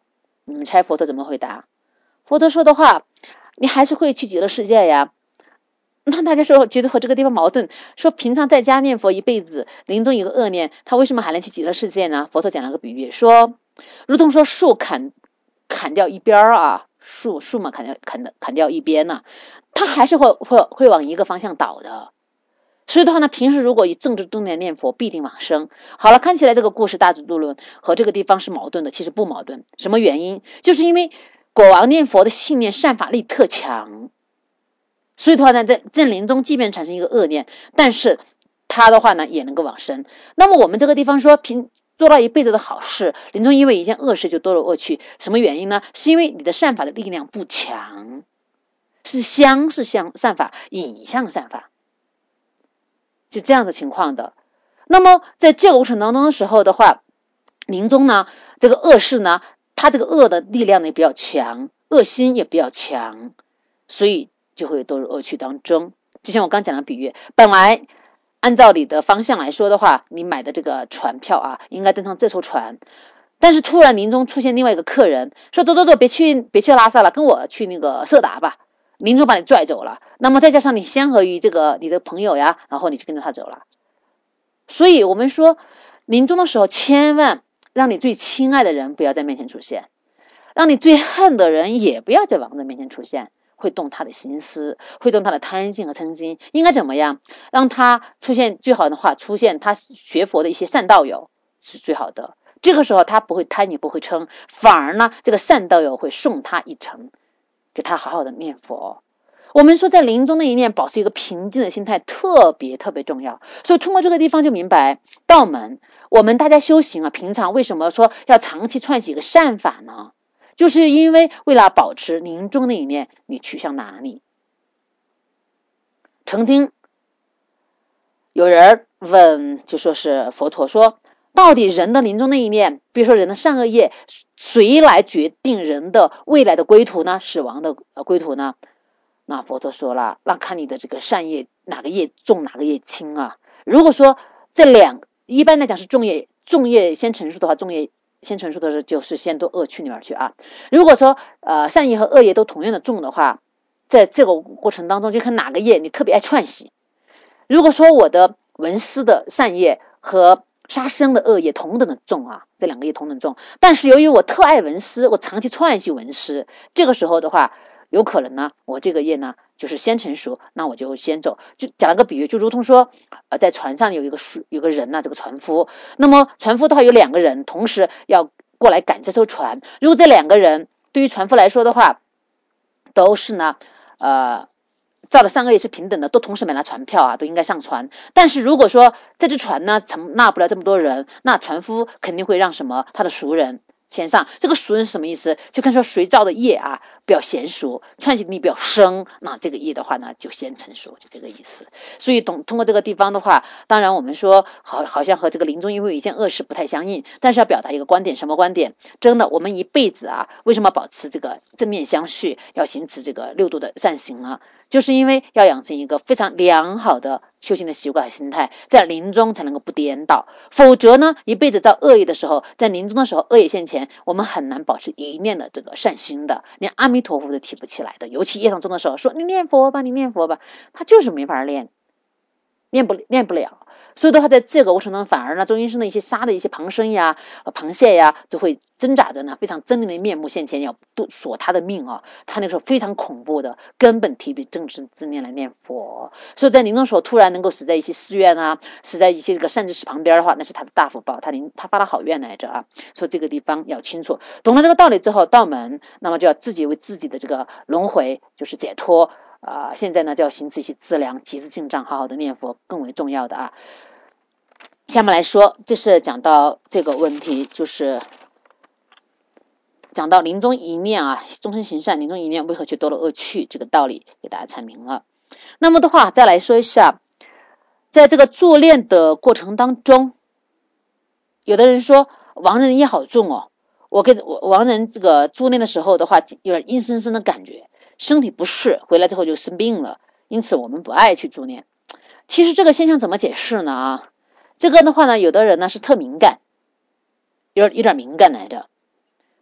猜佛陀怎么回答？佛陀说的话，你还是会去极乐世界呀。那大家说觉得和这个地方矛盾，说平常在家念佛一辈子，临终一个恶念，他为什么还能去极乐世界呢？佛陀讲了个比喻，说如同说树砍掉一边啊，树嘛砍掉一边呢，它还是会往一个方向倒的。所以的话呢，平时如果以正知正念念佛，必定往生。好了，看起来这个故事大智度论和这个地方是矛盾的，其实不矛盾。什么原因？就是因为国王念佛的信念善法力特强，所以的话呢，在临终即便产生一个恶念，但是他的话呢也能够往生。那么我们这个地方说做到一辈子的好事，临终因为一件恶事就堕落恶趣，什么原因呢？是因为你的善法的力量不强，是善法引向善法。就这样的情况的。那么在这个过程当中的时候的话，临终呢，这个恶事呢，它这个恶的力量呢也比较强，恶心也比较强，所以就会堕入恶趣当中。就像我刚讲的比喻，本来按照你的方向来说的话，你买的这个船票啊，应该登上这艘船，但是突然临终出现另外一个客人，说走，别去拉萨了，跟我去那个色达吧。临终把你拽走了，那么再加上你相合于这个你的朋友呀，然后你就跟着他走了。所以我们说，临终的时候千万让你最亲爱的人不要在面前出现，让你最恨的人也不要在亡人面前出现，会动他的心思，会动他的贪心和嗔心。应该怎么样让他出现？最好的话，出现他学佛的一些善道友是最好的。这个时候他不会贪，也不会嗔，反而呢，这个善道友会送他一程，给他好好的念佛。我们说在临终那一念保持一个平静的心态特别重要。所以通过这个地方就明白道门，我们大家修行啊，平常为什么说要长期串习一个善法呢？就是因为为了保持临终那一念你去向哪里。曾经有人问，就说是佛陀说，到底人的临终那一念，比如说人的善恶业，谁来决定人的未来的归途呢？死亡的归途呢？那佛陀说了，那看你的这个善业哪个业重哪个业轻啊。如果说一般来讲是重业先成熟的话，重业先成熟的时候就是先到恶趣里面去啊。如果说善业和恶业都同样的重的话，在这个过程当中就看哪个业你特别爱串习。如果说我的闻思的善业和杀生的恶业同等的重啊，这两个业同等重，但是由于我特爱闻思，我长期串习闻思，这个时候的话有可能呢，我这个业呢就是先成熟，那我就先走。就讲了个比喻，就如同说，在船上有个人呢，这个船夫，那么船夫的话有两个人同时要过来赶这艘船，如果这两个人对于船夫来说的话，都是呢，造的善恶也是平等的，都同时买了船票啊，都应该上船。但是如果说这只船呢承纳不了这么多人，那船夫肯定会让什么他的熟人先上。这个熟人是什么意思？就看说谁造的业啊比较娴熟，串习力比较深，那这个业的话呢就先成熟，就这个意思。所以通过这个地方的话，当然我们说好像和这个临终因为一件恶事不太相应，但是要表达一个观点，什么观点？真的，我们一辈子啊，为什么保持这个正面相续，要行持这个六度的善行呢？就是因为要养成一个非常良好的修行的习惯和心态，在临终才能够不颠倒。否则呢，一辈子造恶业的时候，在临终的时候恶业现前，我们很难保持一念的这个善心的，连阿弥陀佛都提不起来的。尤其业障重的时候，说你念佛吧，他就是没法练不了。所以的话，在这个过程中，反而呢，周医生的一些杀的一些旁生呀、螃蟹呀，都会挣扎着呢，非常狰狞的面目现前，要索他的命啊！他那个时候非常恐怖的，根本提笔正知之念来念佛。所以在临终时候突然能够死在一些寺院啊，死在一些这个善知识旁边的话，那是他的大福报，他发了好愿来着啊！所以这个地方要清楚，懂了这个道理之后，道门那么就要自己为自己的这个轮回就是解脱。现在呢就要行持一些资粮，集资进账，好好的念佛更为重要的啊。下面来说，这是讲到这个问题，就是讲到临终一念啊，终身行善，临终一念为何却多了恶趣，这个道理给大家阐明了。那么的话，再来说一下，在这个助念的过程当中，有的人说亡人业好重哦，我给亡人这个助念的时候的话，有点阴森森的感觉。身体不适，回来之后就生病了，因此我们不爱去助念。其实这个现象怎么解释呢？这个的话呢，有的人呢是特敏感，有点敏感来着。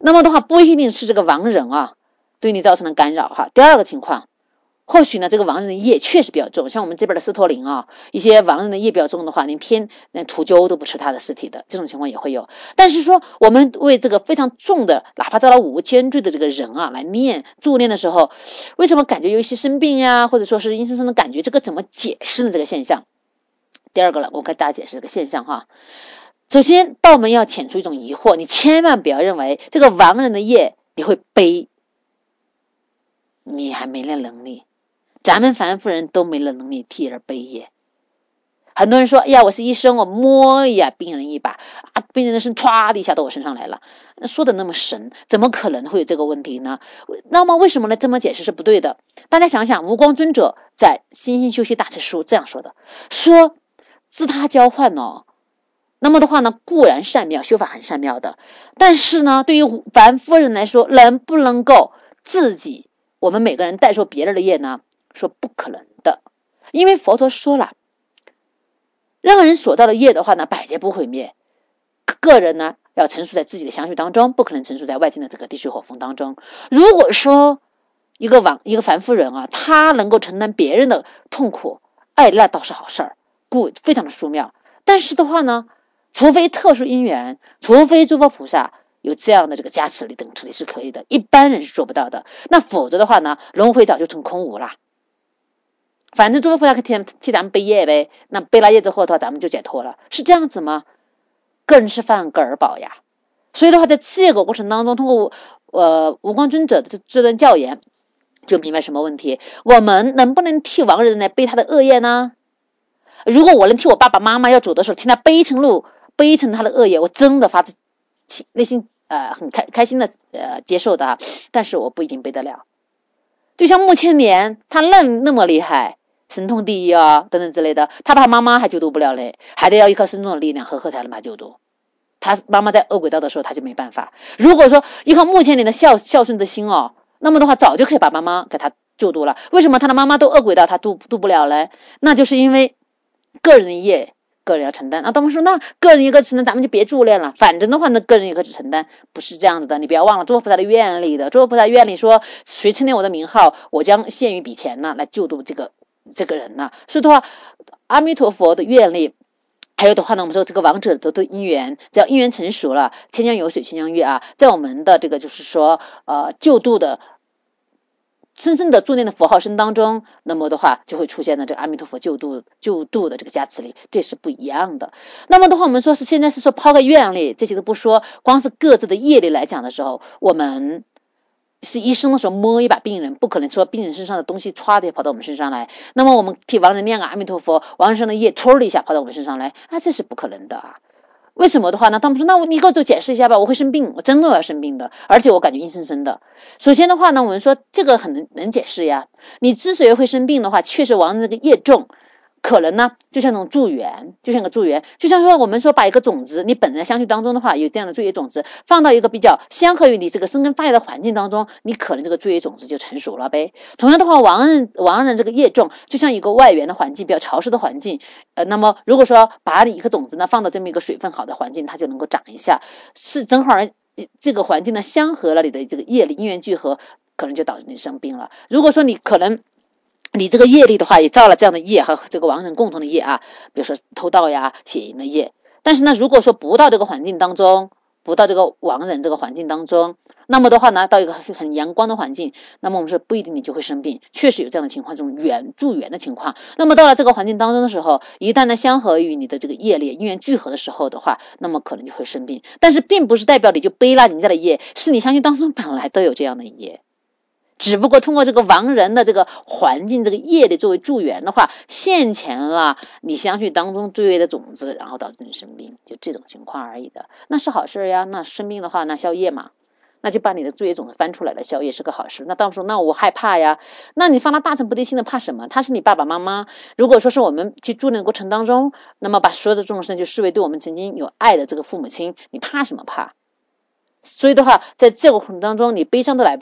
那么的话不一定是这个亡人啊对你造成的干扰哈。第二个情况，或许呢这个亡人的业确实比较重，像我们这边的斯托林啊，一些亡人的业比较重的话，连屠鸠都不吃他的尸体的，这种情况也会有。但是说我们为这个非常重的，哪怕遭了无间罪的这个人啊来助念的时候，为什么感觉有一些生病呀，或者说是阴森森的感觉，这个怎么解释呢？这个现象。第二个了，我给大家解释这个现象哈。首先道门要遣出一种疑惑，你千万不要认为这个亡人的业你会背，你还没那能力，咱们凡夫人都没了能力替人背业。很多人说，哎呀，我是医生，我摸一下病人一把啊，病人的身歘的一下到我身上来了，说的那么神，怎么可能会有这个问题呢？那么为什么呢？这么解释是不对的。大家想想，无光尊者在《心性修习大辞书》这样说的，说自他交换哦，那么的话呢，固然善妙，修法很善妙的，但是呢，对于凡夫人来说，能不能够自己我们每个人代受别人的业呢？说不可能的，因为佛陀说了，让人所造的业的话呢，百劫不毁灭，个人呢要陈述在自己的相续当中，不可能陈述在外境的这个地水火风当中。如果说一个凡夫人啊，他能够承担别人的痛苦，哎，那倒是好事儿，故非常的殊妙。但是的话呢，除非特殊因缘，除非诸佛菩萨有这样的这个加持力等处理是可以的，一般人是做不到的。那否则的话呢，轮回早就成空无了。反正诸佛菩萨可以替咱们背业呗，那背了业之后的话，咱们就解脱了，是这样子吗？个人吃饭，个人饱呀。所以的话，在这个过程当中，通过无光尊者的这段教言，就明白什么问题？我们能不能替亡人来背他的恶业呢？如果我能替我爸爸妈妈要走的时候，替他背成他的恶业，我真的发自内心很开心的接受的，但是我不一定背得了。就像穆千年，他那么厉害，神通第一啊，等等之类的，他爸爸妈妈还救度不了嘞，还得要依靠身中的力量，呵呵才能把他救度。他妈妈在恶鬼道的时候，他就没办法。如果说依靠穆千年的孝顺之心哦，那么的话早就可以把妈妈给他救度了。为什么他的妈妈都恶鬼道，他度不了嘞？那就是因为个人的业，个人要承担。那他们说，那个人一个承担，咱们就别助念了。反正的话呢，个人一个承担，不是这样子的。你不要忘了诸佛菩萨的愿力的。诸佛菩萨愿力说，谁称念我的名号，我将献于彼前呢，来救度这个人呢。所以的话，阿弥陀佛的愿力。还有的话呢，我们说这个亡者的因缘，只要因缘成熟了，千江有水千江月啊，在我们的这个就是说救度的深深的助念的佛号声当中，那么的话就会出现了这个阿弥陀佛救度的这个加持力，这是不一样的。那么的话，我们说是现在是说抛开愿力这些都不说，光是各自的业力来讲的时候，我们是医生的时候摸一把病人，不可能说病人身上的东西歘的跑到我们身上来。那么我们替亡人念个阿弥陀佛，亡人身上的业唰的一下跑到我们身上来，这是不可能的啊。为什么的话呢？他们说，那你给我解释一下吧，我会生病，我真的要生病的，而且我感觉阴森森的。首先的话呢，我们说这个很能解释呀。你之所以会生病的话，确实亡人这个业重。可能呢，就像那种助缘，就像说我们说把一个种子，你本来相续当中的话有这样的罪业种子，放到一个比较相合于你这个生根发芽的环境当中，你可能这个罪业种子就成熟了呗。同样的话，亡人这个业重，就像一个外缘的环境，比较潮湿的环境，那么如果说把你一个种子呢放到这么一个水分好的环境，它就能够长一下，是正好这个环境呢相合了你的这个业力因缘聚合，可能就导致你生病了。如果说你可能你这个业力的话也造了这样的业和这个亡人共同的业啊，比如说偷盗呀、邪淫的业。但是呢，如果说不到这个环境当中，不到这个亡人这个环境当中，那么的话呢，到一个很阳光的环境，那么我们说不一定你就会生病，确实有这样的情况，这种助缘的情况。那么到了这个环境当中的时候，一旦呢相合于你的这个业力因缘聚合的时候的话，那么可能就会生病。但是并不是代表你就背了人家的业，是你相续当中本来都有这样的业。只不过通过这个亡人的这个环境这个业力作为助缘的话，现前了你相续当中罪业的种子，然后导致你生病，就这种情况而已的，那是好事呀。那生病的话，那消业嘛，那就把你的罪业种子翻出来了，消业是个好事。那到时候那我害怕呀，那你放他大乘不地心的怕什么？他是你爸爸妈妈，如果说是我们去助念的过程当中，那么把所有的众生就视为对我们曾经有爱的这个父母亲，你怕什么怕？所以的话，在这个过程当中，你悲伤都来不及，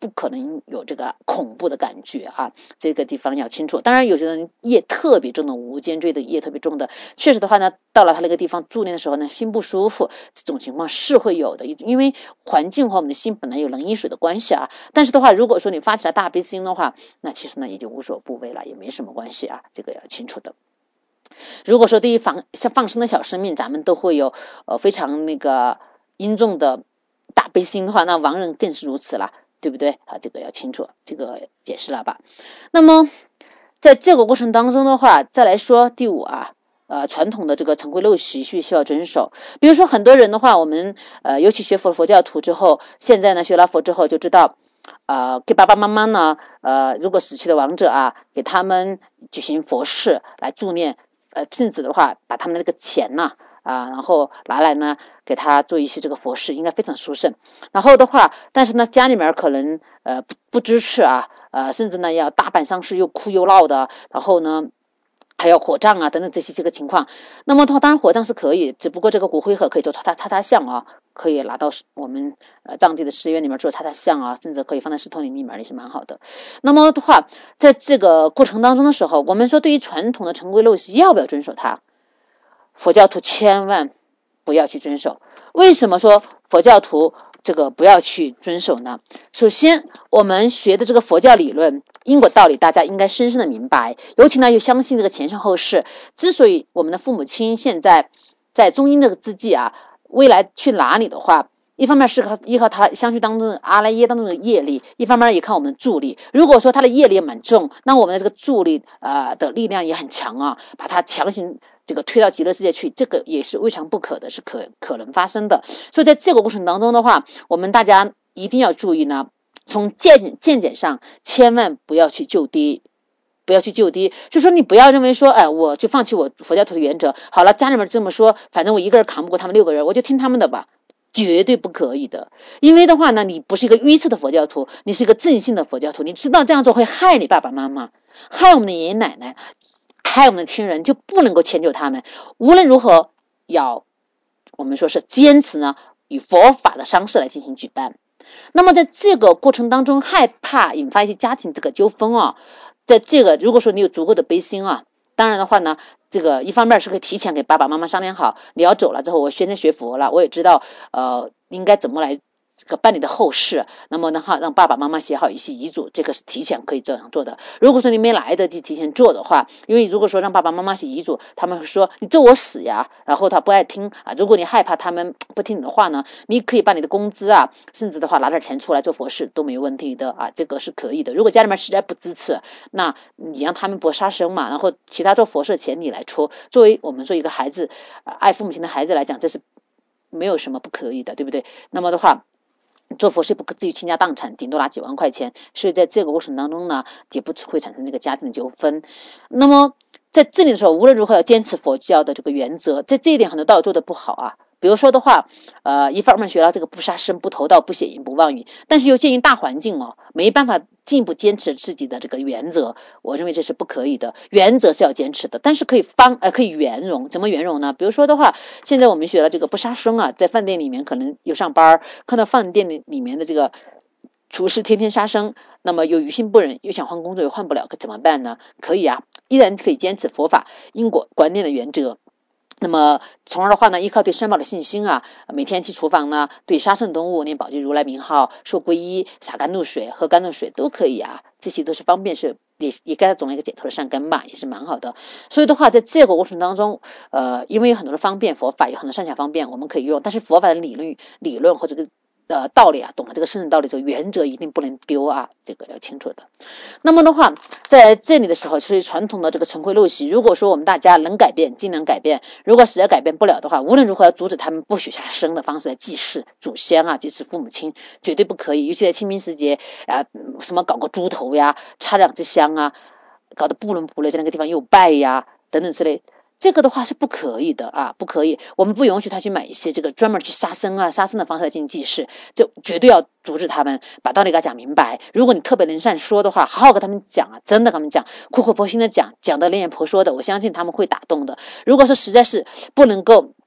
不可能有这个恐怖的感觉啊，这个地方要清楚。当然有些人业特别重的，无间罪的业特别重的，确实的话呢，到了他那个地方助念的时候呢，心不舒服，这种情况是会有的，因为环境和我们的心本来有冷与水的关系啊。但是的话，如果说你发起了大悲心的话，那其实呢也就无所不为了，也没什么关系啊，这个要清楚的。如果说对于像放生的小生命，咱们都会有非常那个殷重的大悲心的话，那亡人更是如此了，对不对啊？这个要清楚，这个解释了吧？那么在这个过程当中的话，再来说第五啊，传统的这个陈规陋习需要遵守。比如说很多人的话，我们尤其学佛教徒之后，现在呢学了佛之后就知道。给爸爸妈妈呢，如果死去的亡者啊，给他们举行佛事来助念，甚至的话，把他们的这个钱呢，然后拿来呢，给他做一些这个佛事，应该非常殊胜。然后的话，但是呢，家里面可能不支持啊，甚至呢要大办丧事，又哭又闹的，然后呢。还有火葬啊等等这个情况，那么的话，当然火葬是可以，只不过这个骨灰盒可以做插像啊，可以拿到我们藏地的寺院里面做插像啊，甚至可以放在石头里面也是蛮好的。那么的话，在这个过程当中的时候，我们说对于传统的陈规陋习要不要遵守它？佛教徒千万不要去遵守。为什么说佛教徒这个不要去遵守呢？首先，我们学的这个佛教理论因果道理，大家应该深深的明白，尤其呢又相信这个前生后世。之所以我们的父母亲现在在中阴这个之际啊，未来去哪里的话，一方面是依靠他相续当中的阿赖耶当中的业力，一方面也看我们的助力。如果说他的业力蛮重，那我们的这个助力的力量也很强啊，把他强行这个推到极乐世界去，这个也是未尝不可的，是可能发生的。所以在这个过程当中的话，我们大家一定要注意呢，从见解上千万不要去就低。不要去就低，就说你不要认为说，我就放弃我佛教徒的原则，好了，家里面这么说，反正我一个人扛不过他们6个人，我就听他们的吧，绝对不可以的。因为的话呢，你不是一个愚痴的佛教徒，你是一个正信的佛教徒，你知道这样做会害你爸爸妈妈，害我们的爷爷奶奶，害我们的亲人，就不能够迁就他们。无论如何，要我们说是坚持呢，以佛法的方式来进行举办。那么在这个过程当中，害怕引发一些家庭这个纠纷啊，在这个如果说你有足够的悲心啊，当然的话呢，这个一方面是可以提前给爸爸妈妈商量好，你要走了之后，我先学佛了，我也知道应该怎么来这个办理的后事。那么的话，让爸爸妈妈写好一些遗嘱，这个是提前可以这样做的。如果说你没来得及提前做的话，因为如果说让爸爸妈妈写遗嘱，他们会说你咒我死呀，然后他不爱听啊。如果你害怕他们不听你的话呢，你可以把你的工资啊，甚至的话拿点钱出来做佛事都没有问题的啊，这个是可以的。如果家里面实在不支持，那你让他们不杀生嘛，然后其他做佛事的钱你来出。作为我们做一个孩子，爱父母亲的孩子来讲，这是没有什么不可以的，对不对？那么的话，做佛事不至于倾家荡产，顶多拿几万块钱，所以在这个过程当中呢，也不会产生这个家庭的纠纷。那么在这里的时候，无论如何要坚持佛教的这个原则，在这一点很多道友做的不好啊。比如说的话，一方面学到这个不杀生、不偷盗、不邪淫、不妄语，但是又鉴于大环境哦，没办法进一步坚持自己的这个原则，我认为这是不可以的。原则是要坚持的，但是可以圆融。怎么圆融呢？比如说的话，现在我们学了这个不杀生啊，在饭店里面可能有上班，看到饭店里面的这个厨师天天杀生，那么有于心不忍，又想换工作又换不了，怎么办呢？可以啊，依然可以坚持佛法因果观念的原则。那么从而的话呢，依靠对三宝的信心啊，每天去厨房呢，对杀生动物念宝积如来名号，受皈依，洒甘露水，喝甘露水都可以啊，这些都是方便，是也给他种了一个解脱的善根吧，也是蛮好的。所以的话，在这个过程当中，因为有很多的方便，佛法有很多善巧方便我们可以用，但是佛法的理论或者这个道理啊，懂了这个圣人道理之后，原则一定不能丢啊，这个要清楚的。那么的话，在这里的时候，所以传统的这个陈规陋习，如果说我们大家能改变，尽量改变；如果实在改变不了的话，无论如何要阻止他们不许下生的方式来祭祀祖先啊，祭祀父母亲，绝对不可以。尤其在清明时节啊，什么搞个猪头呀，插2支香啊，搞得不伦不类，在那个地方又拜呀，等等之类。这个的话是不可以的啊，不可以，我们不允许他去买一些这个专门去杀生的方式来进行祭祀，就绝对要阻止他们，把道理给他讲明白。如果你特别能善说的话，好好跟他们讲啊，真的跟他们讲，苦口婆心的讲，讲的连眼婆说的，我相信他们会打动的。如果说实在是不能够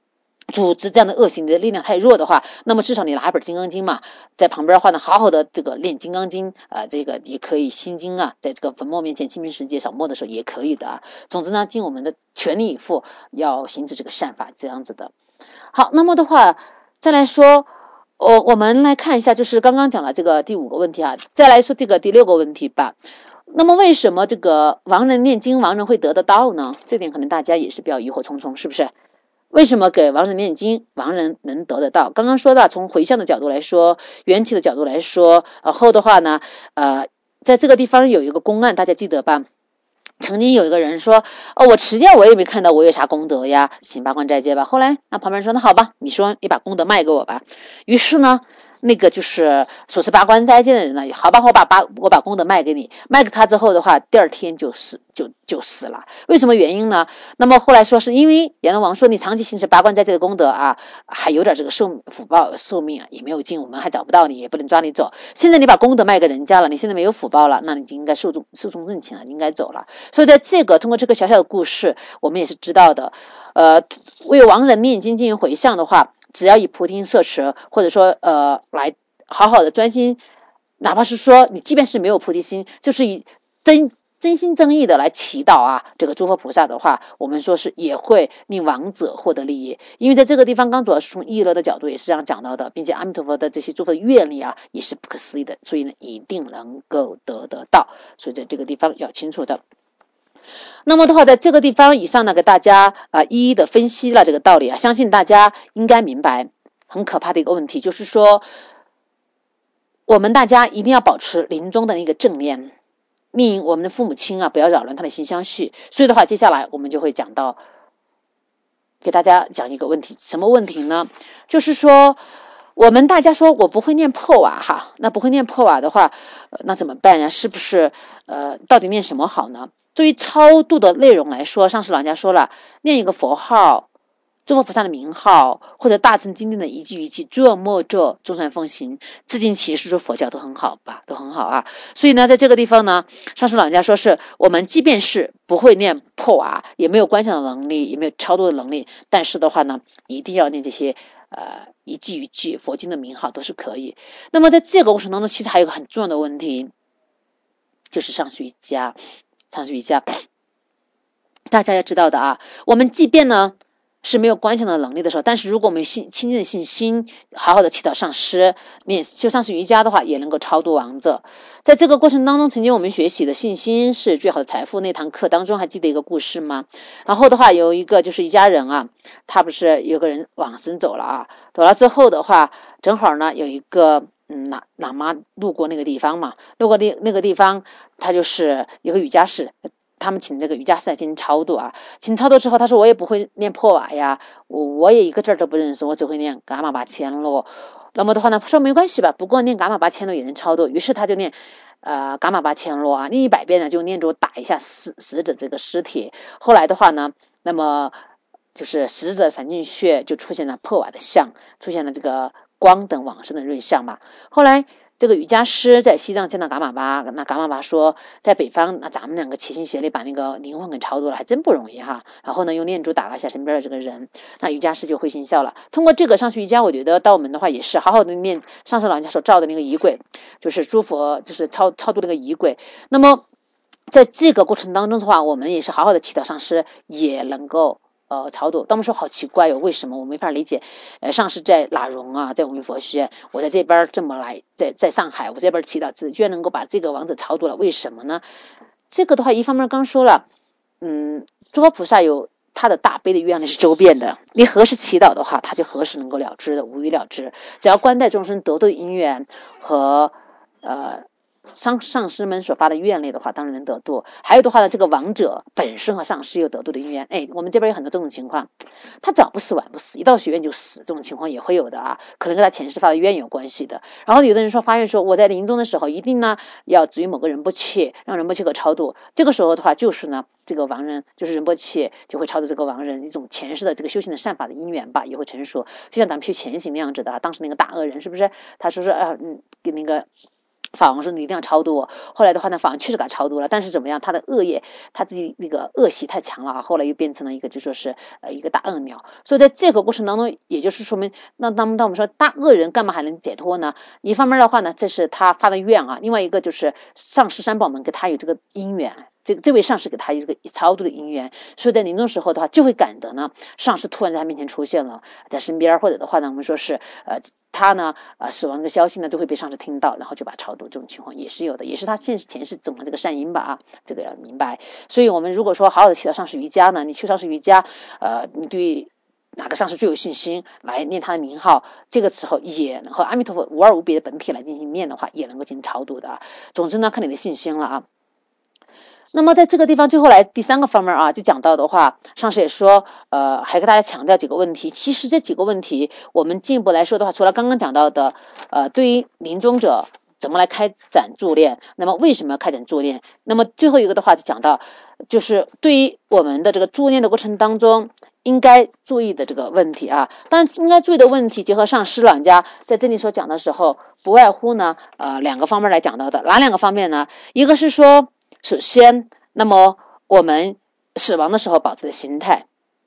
组织这样的恶行，你的力量太弱的话，那么至少你拿一本金刚经嘛，在旁边的话呢，好好的这个练金刚经这个也可以心经啊，在这个坟墓面前清明时节扫墓的时候也可以的总之呢，尽我们的全力以赴，要行使这个善法，这样子的。好，那么的话，再来说，我们来看一下，就是刚刚讲了这个第5个问题啊，再来说这个第6个问题吧。那么为什么这个亡人念经，亡人会得得到呢？这点可能大家也是比较疑惑重重，是不是？为什么给亡人念经，亡人能得得到？刚刚说到，从回向的角度来说，缘起的角度来说，后的话呢，在这个地方有一个公案，大家记得吧？曾经有一个人说，我持戒我也没看到我有啥功德呀，请八关斋戒吧。后来那旁边说，那好吧，你说你把功德卖给我吧。于是呢，那个就是所持八关斋戒的人呢，好吧，我把功德卖给你，卖给他之后的话，第2天就死了。为什么原因呢？那么后来说是因为阎罗王说你长期行持八关斋戒的功德啊，还有点这个福报寿命啊也没有尽，我们还找不到你，也不能抓你走。现在你把功德卖给人家了，你现在没有福报了，那你就应该寿终正寝了，应该走了。所以在通过这个小小的故事，我们也是知道的，为亡人念经进行回向的话，只要以菩提心摄持，或者说来好好的专心，哪怕是说你即便是没有菩提心，就是以真心真意的来祈祷啊，这个诸佛菩萨的话，我们说是也会令亡者获得利益。因为在这个地方，刚主要是从意乐的角度也是这样讲到的，并且阿弥陀佛的这些诸佛的愿力啊，也是不可思议的，所以呢，一定能够得到。所以在这个地方要清楚的。那么的话，在这个地方以上呢，给大家一一的分析了这个道理啊，相信大家应该明白。很可怕的一个问题就是说，我们大家一定要保持临终的那个正念，令我们的父母亲啊不要扰乱他的心相续。所以的话，接下来我们就会讲到，给大家讲一个问题，什么问题呢？就是说，我们大家说我不会念破瓦哈，那不会念破瓦的话，那怎么办呀？是不是到底念什么好呢？对于超度的内容来说，上师老人家说了，念一个佛号，诸佛菩萨的名号，或者大乘经典的一句一句，做默做，众善奉行，自尽其实说佛教都很好吧，都很好啊。所以呢，在这个地方呢，上师老人家说是我们即便是不会念破瓦，也没有观想的能力，也没有超度的能力，但是的话呢，一定要念这些一句一句佛经的名号都是可以。那么在这个过程当中，其实还有一个很重要的问题，就是上师瑜伽。上师瑜伽，大家要知道的啊，我们即便呢是没有观想的能力的时候，但是如果我们清净的信心，好好的祈祷上师，修上师瑜伽的话，也能够超度亡者。在这个过程当中，曾经我们学习的信心是最好的财富那堂课当中，还记得一个故事吗？然后的话，有一个就是一家人啊，他不是有个人往生走了啊，走了之后的话，正好呢有一个喇嘛路过那个地方嘛，路过那个地方，他就是一个瑜伽士。他们请这个瑜伽师来进行超度啊，请超度之后，他说我也不会念破瓦呀，我也一个字都不认识，我只会念伽玛巴千罗。那么的话呢，说没关系吧，不过念伽玛巴千罗也能超度，于是他就念伽玛巴千罗啊，念100遍呢就念着打一下死者这个尸体。后来的话呢，那么就是死者反净穴就出现了破瓦的像，出现了这个光等往生的瑞相嘛。后来这个瑜伽师在西藏见到伽玛巴，那伽玛巴说，在北方，那咱们2个齐心协力把那个灵魂给超度了，还真不容易哈。然后呢，用念珠打了一下身边的这个人，那瑜伽师就会心笑了。通过这个上师瑜伽，我觉得到我们的话也是好好的念上师老人家所照的那个仪轨，就是诸佛就是超度那个仪轨。那么在这个过程当中的话，我们也是好好的祈祷上师，也能够超度。当我们说好奇怪为什么我没法理解？上师在哪荣啊，在无名佛学院，我在这边这么来，在上海，我这边祈祷居然能够把这个王者超度了，为什么呢？这个的话，一方面刚说了，诸佛菩萨有他的大悲的愿力是周遍的，你何时祈祷的话，他就何时能够了知的，无与了知。只要观待众生得度的因缘和上师们所发的愿力的话，当然能得度。还有的话呢，这个亡者本身和上师有得度的因缘。我们这边有很多这种情况，他早不死晚不死，一到学院就死，这种情况也会有的啊，可能跟他前世发的愿有关系的。然后有的人说发愿说，我在临终的时候一定呢要追某个仁波切，让仁波切给超度。这个时候的话，就是呢这个亡人就是仁波切就会超度这个亡人，一种前世的这个修行的善法的因缘吧，也会成熟。就像咱们修前行那样子的，当时那个大恶人是不是？他说给那个法王说你一定要超度我。后来的话呢，法王确实给他超度了，但是怎么样，他的恶业，他自己那个恶习太强了，后来又变成了一个就说是一个大恶鸟。所以在这个过程当中，也就是说明，那当我们说大恶人干嘛还能解脱呢？一方面的话呢，这是他发的愿啊，另外一个就是上师三宝们给他有这个因缘。这位上师给他有这个超度的因缘，所以在临终时候的话，就会感得呢，上师突然在他面前出现了，在身边，或者的话呢，我们说是他呢死亡的消息呢，就会被上师听到，然后就把超度，这种情况也是有的，也是他前世种了这个善因吧啊，这个要明白。所以我们如果说好好的祈祷上师瑜伽呢，你去上师瑜伽，你对哪个上师最有信心，来念他的名号，这个时候也能和阿弥陀佛无二无别的本体来进行念的话，也能够进行超度的。总之呢，看你的信心了啊。那么在这个地方最后来第三个方面啊，就讲到的话，上师也说还给大家强调几个问题。其实这几个问题我们进一步来说的话，除了刚刚讲到的对于临终者怎么来开展助念，那么为什么要开展助念，那么最后一个的话就讲到就是对于我们的这个助念的过程当中应该注意的这个问题啊。当然应该注意的问题结合上师老人家在这里所讲的时候，不外乎呢两个方面来讲到的。哪两个方面呢？一个是说首先，那么我们死亡的时候保持的心态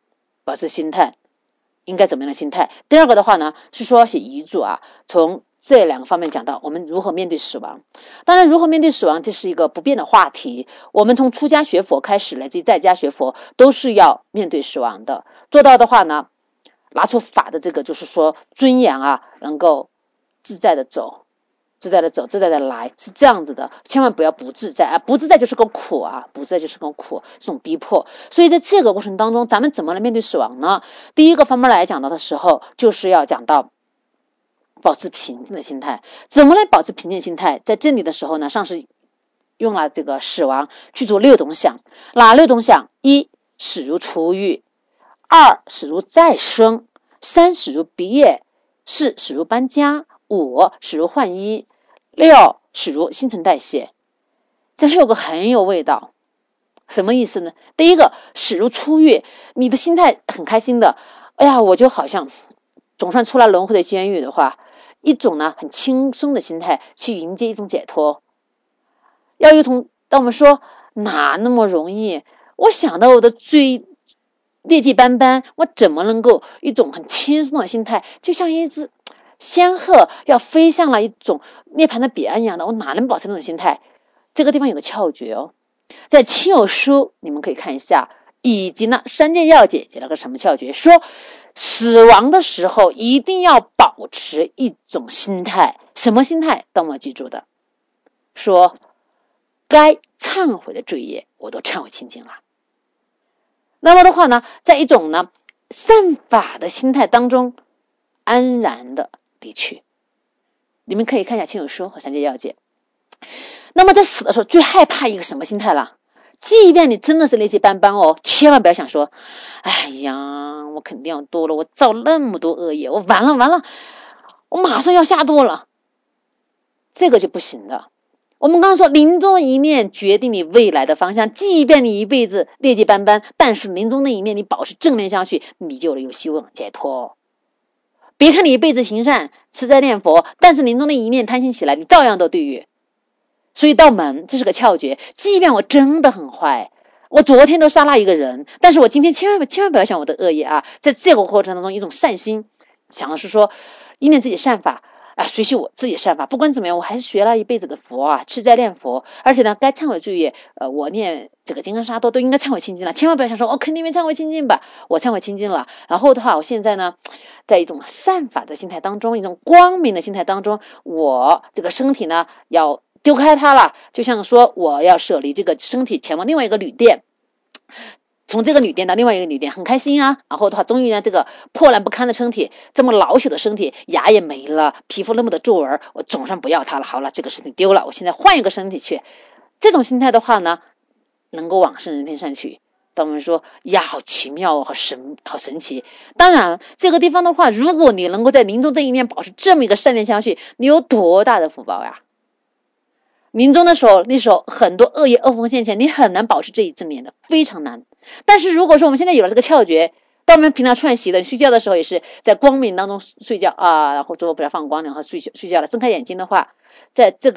应该怎么样的心态。第二个的话呢，是说写遗嘱啊，从这两个方面讲到我们如何面对死亡。当然如何面对死亡这是一个不变的话题，我们从出家学佛开始，来自于在家学佛，都是要面对死亡的。做到的话呢，拿出法的这个就是说尊严啊，能够自在的走，自在的来，是这样子的，千万不要不自在啊！不自在就是个苦啊，不自在就是个苦，这种逼迫。所以在这个过程当中，咱们怎么来面对死亡呢？第一个方面来讲到的时候，就是要讲到保持平静的心态。怎么来保持平静心态？在这里的时候呢，上师用了这个死亡去做6种想。哪6种想？一，死如出狱；二，死如再生；三，死如毕业；四，死如搬家；五，死如换衣；六，死如新陈代谢。这6个很有味道。什么意思呢？第一个，死如出狱，你的心态很开心的，哎呀，我就好像总算出来轮回的监狱的话，一种呢很轻松的心态去迎接一种解脱。要有一种，当我们说哪那么容易，我想到我的罪劣迹斑斑，我怎么能够一种很轻松的心态，就像一只仙鹤要飞向了一种涅槃的彼岸一样的，我哪能保持那种心态？这个地方有个窍诀哦，在亲友书你们可以看一下，以及呢三界要解解了个什么窍诀，说死亡的时候一定要保持一种心态。什么心态？当我记住的，说该忏悔的罪业我都忏悔清净了。那么的话呢，在一种呢善法的心态当中安然的离去。你们可以看一下亲友书和三界要解。那么在死的时候最害怕一个什么心态了？即便你真的是劣迹斑斑哦，千万不要想说哎呀我肯定要堕了，我造那么多恶业，我完了我马上要下堕了，这个就不行的。我们刚刚说临终的一念决定你未来的方向，即便你一辈子劣迹斑斑，但是临终那一念你保持正念下去，你就有希望解脱。别看你一辈子行善吃斋念佛，但是临终那一念贪心起来，你照样堕地狱。所以道门这是个窍诀，即便我真的很坏，我昨天都杀了一个人，但是我今天千万不要想我的恶业啊，在这个过程当中一种善心，想的是说一念自己善法啊，随喜我自己善法，不管怎么样我还是学了一辈子的佛啊，吃斋念佛，而且呢该忏悔罪业我念这个金刚萨埵都应该忏悔清净了，千万不要想说肯定没忏悔清净吧，我忏悔清净了，然后的话我现在呢在一种善法的心态当中，一种光明的心态当中，我这个身体呢要丢开它了，就像说我要舍离这个身体前往另外一个旅店，从这个旅店到另外一个旅店很开心啊，然后的话终于呢这个破烂不堪的身体，这么老朽的身体，牙也没了，皮肤那么的皱纹，我总算不要它了，好了，这个身体丢了，我现在换一个身体去。这种心态的话呢能够往生人天上去。当我们说呀好奇妙哦，好神奇。当然这个地方的话，如果你能够在临终这一念保持这么一个善念相续，你有多大的福报呀。临终的时候，那时候很多恶业恶风现前，你很难保持这一正念的，非常难。但是如果说我们现在有了这个窍诀，当我们平常串习的，睡觉的时候也是在光明当中睡觉啊，然后最后不要放光，然后睡觉了，睁开眼睛的话，在这个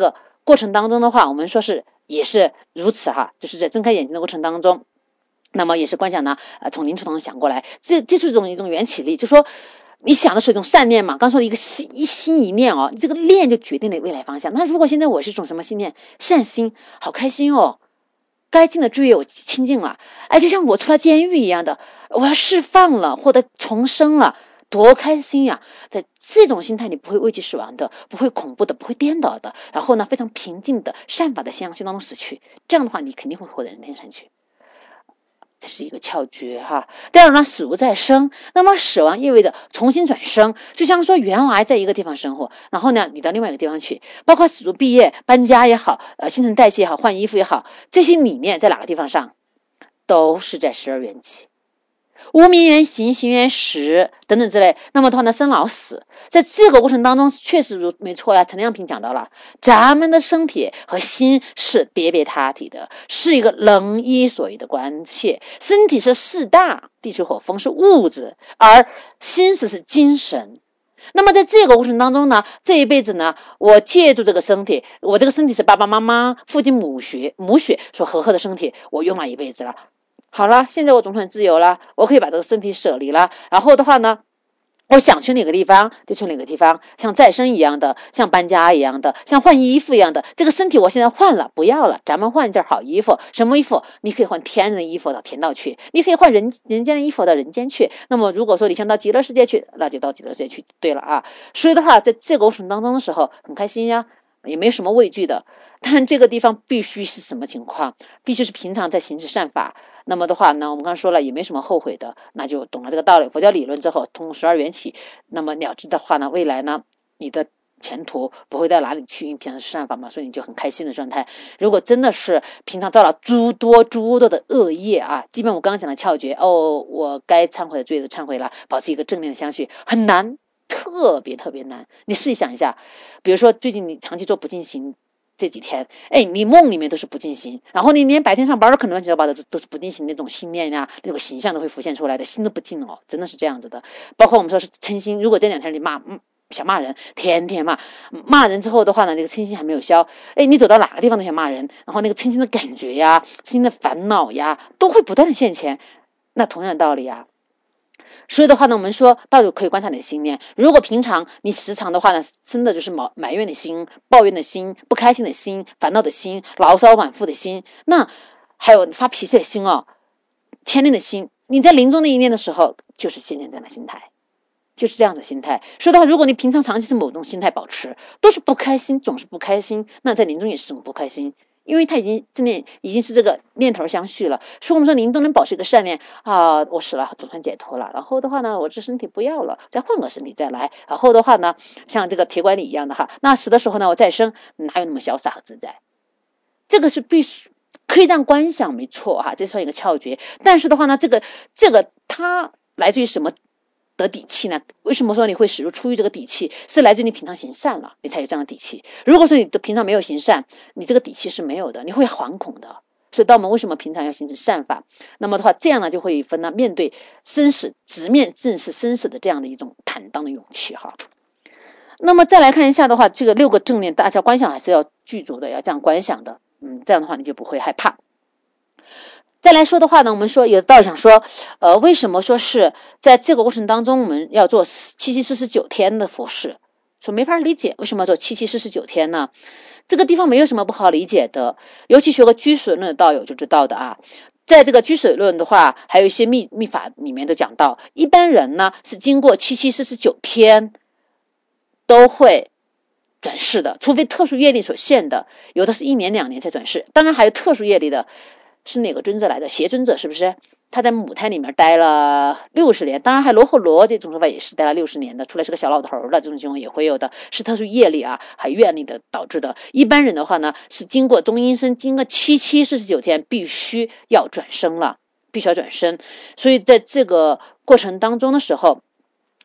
过程当中的话，我们说是也是如此哈，就是在睁开眼睛的过程当中，那么也是观想呢，从临床当中想过来，这是一种缘起力，就说你想的是一种善念嘛，刚说了一个心一念哦，你这个念就决定了未来方向。那如果现在我是一种什么心念，善心，好开心哦，该尽的罪业我清净了，哎，就像我出了监狱一样的，我要释放了，获得重生了。多开心呀！在这种心态，你不会畏惧死亡的，不会恐怖的，不会颠倒的，然后呢，非常平静的善法的信仰心当中死去。这样的话，你肯定会获得人天上去。这是一个窍诀哈。第二呢，死无再生，那么死亡意味着重新转生，就像说原来在一个地方生活，然后呢，你到另外一个地方去，包括死族毕业、搬家也好，新陈代谢也好，换衣服也好，这些理念在哪个地方上，都是在12缘起。无名缘行，行缘识等等之类，那么的话呢，生老死，在这个过程当中，确实没错呀。陈亮平讲到了，咱们的身体和心是别他体的，是一个人一所依的关系。身体是四大，地水火风是物质，而心是精神。那么在这个过程当中呢，这一辈子呢，我借助这个身体，我这个身体是爸爸妈妈、父亲母血所合的身体，我用了一辈子了。好了，现在我总算自由了，我可以把这个身体舍离了。然后的话呢，我想去哪个地方就去哪个地方，像再生一样的，像搬家一样的，像换衣服一样的。这个身体我现在换了，不要了，咱们换一件好衣服。什么衣服？你可以换天然的衣服到天道去，你可以换人间的衣服到人间去。那么如果说你想到极乐世界去，那就到极乐世界去。对了啊，所以的话，在这个过程当中的时候很开心呀，也没什么畏惧的。但这个地方必须是什么情况？必须是平常在行持善法。那么的话呢，我们刚才说了，也没什么后悔的，那就懂了这个道理。佛教理论之后，通12缘起，那么了知的话呢，未来呢，你的前途不会到哪里去，因为平常是善法嘛，所以你就很开心的状态。如果真的是平常造了诸多的恶业啊，基本我刚刚讲的窍诀哦，我该忏悔的罪都忏悔了，保持一个正念的相续，很难，特别难。你试想一下，比如说最近你长期做不进行。这几天，哎，你梦里面都是不进行，然后你连白天上班都可能乱七八糟都是不进行那种心念呀，那种形象都会浮现出来的，心都不静哦，真的是这样子的。包括我们说是嗔心，如果这2天你想骂人，天天骂人之后的话呢，这个嗔心还没有消，哎，你走到哪个地方都想骂人，然后那个嗔心的感觉呀、心的烦恼呀，都会不断的现前。那同样的道理啊。所以的话呢，我们说到底可以观察你的心念。如果平常你时常的话呢，生的就是埋怨的心、抱怨的心、不开心的心、烦恼的心、牢骚满腹的心，那还有发脾气的心哦，牵念的心，你在临终那一念的时候，就是现在这样的心态，就是这样的心态。说的话，如果你平常长期是某种心态保持，都是不开心，总是不开心，那在临终也是这种不开心。因为他正念已经是这个念头相续了，所以我们说您都能保持一个善念啊，我死了总算解脱了，然后的话呢，我这身体不要了，再换个身体再来，然后的话呢，像这个铁拐李一样的哈，那死的时候呢，我再生，哪有那么潇洒和自在？这个是必须可以这样观想，没错哈，这算一个窍诀。但是的话呢，这个它来自于什么？得底气呢？为什么说你会使出于这个底气？是来自于你平常行善了，你才有这样的底气。如果说你的平常没有行善，你这个底气是没有的，你会惶恐的。所以，当我们为什么平常要行持善法？那么的话，这样呢就会分呢面对生死，直面正视生死的这样的一种坦荡的勇气哈。那么再来看一下的话，这个6个正念，大家观想还是要具足的，要这样观想的。这样的话你就不会害怕。再来说的话呢，我们说有的道理想说，为什么说是在这个过程当中我们要做7749天的佛事？说没法理解为什么要做7749天呢？这个地方没有什么不好理解的，尤其学过居水论的道友就知道的啊。在这个居水论的话，还有一些密法里面都讲到，一般人呢是经过7749天都会转世的，除非特殊业力所限的，有的是1年2年才转世，当然还有特殊业力的。是哪个尊者来的？邪尊者是不是？他在母胎里面待了60年，当然还罗睺罗这种说法也是待了60年的，出来是个小老头的这种情况也会有的，是特殊业力啊，还愿力的导致的。一般人的话呢，是经过中阴身，经过7749天，必须要转生了，必须要转生。所以在这个过程当中的时候，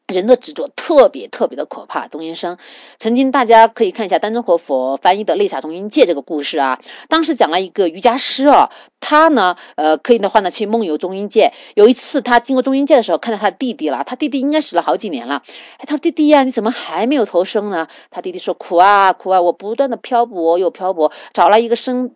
人的执着特别特别的可怕。中阴身曾经大家可以看一下丹增活佛翻译的《泪洒中阴界》这个故事啊，当时讲了一个瑜伽师啊，他呢可以的话呢去梦游中阴界。有一次他经过中阴界的时候，看到他弟弟了，他弟弟应该死了好几年了。他说弟弟呀，你怎么还没有投生呢？他弟弟说苦啊苦啊，我不断的漂泊又漂泊，找了一个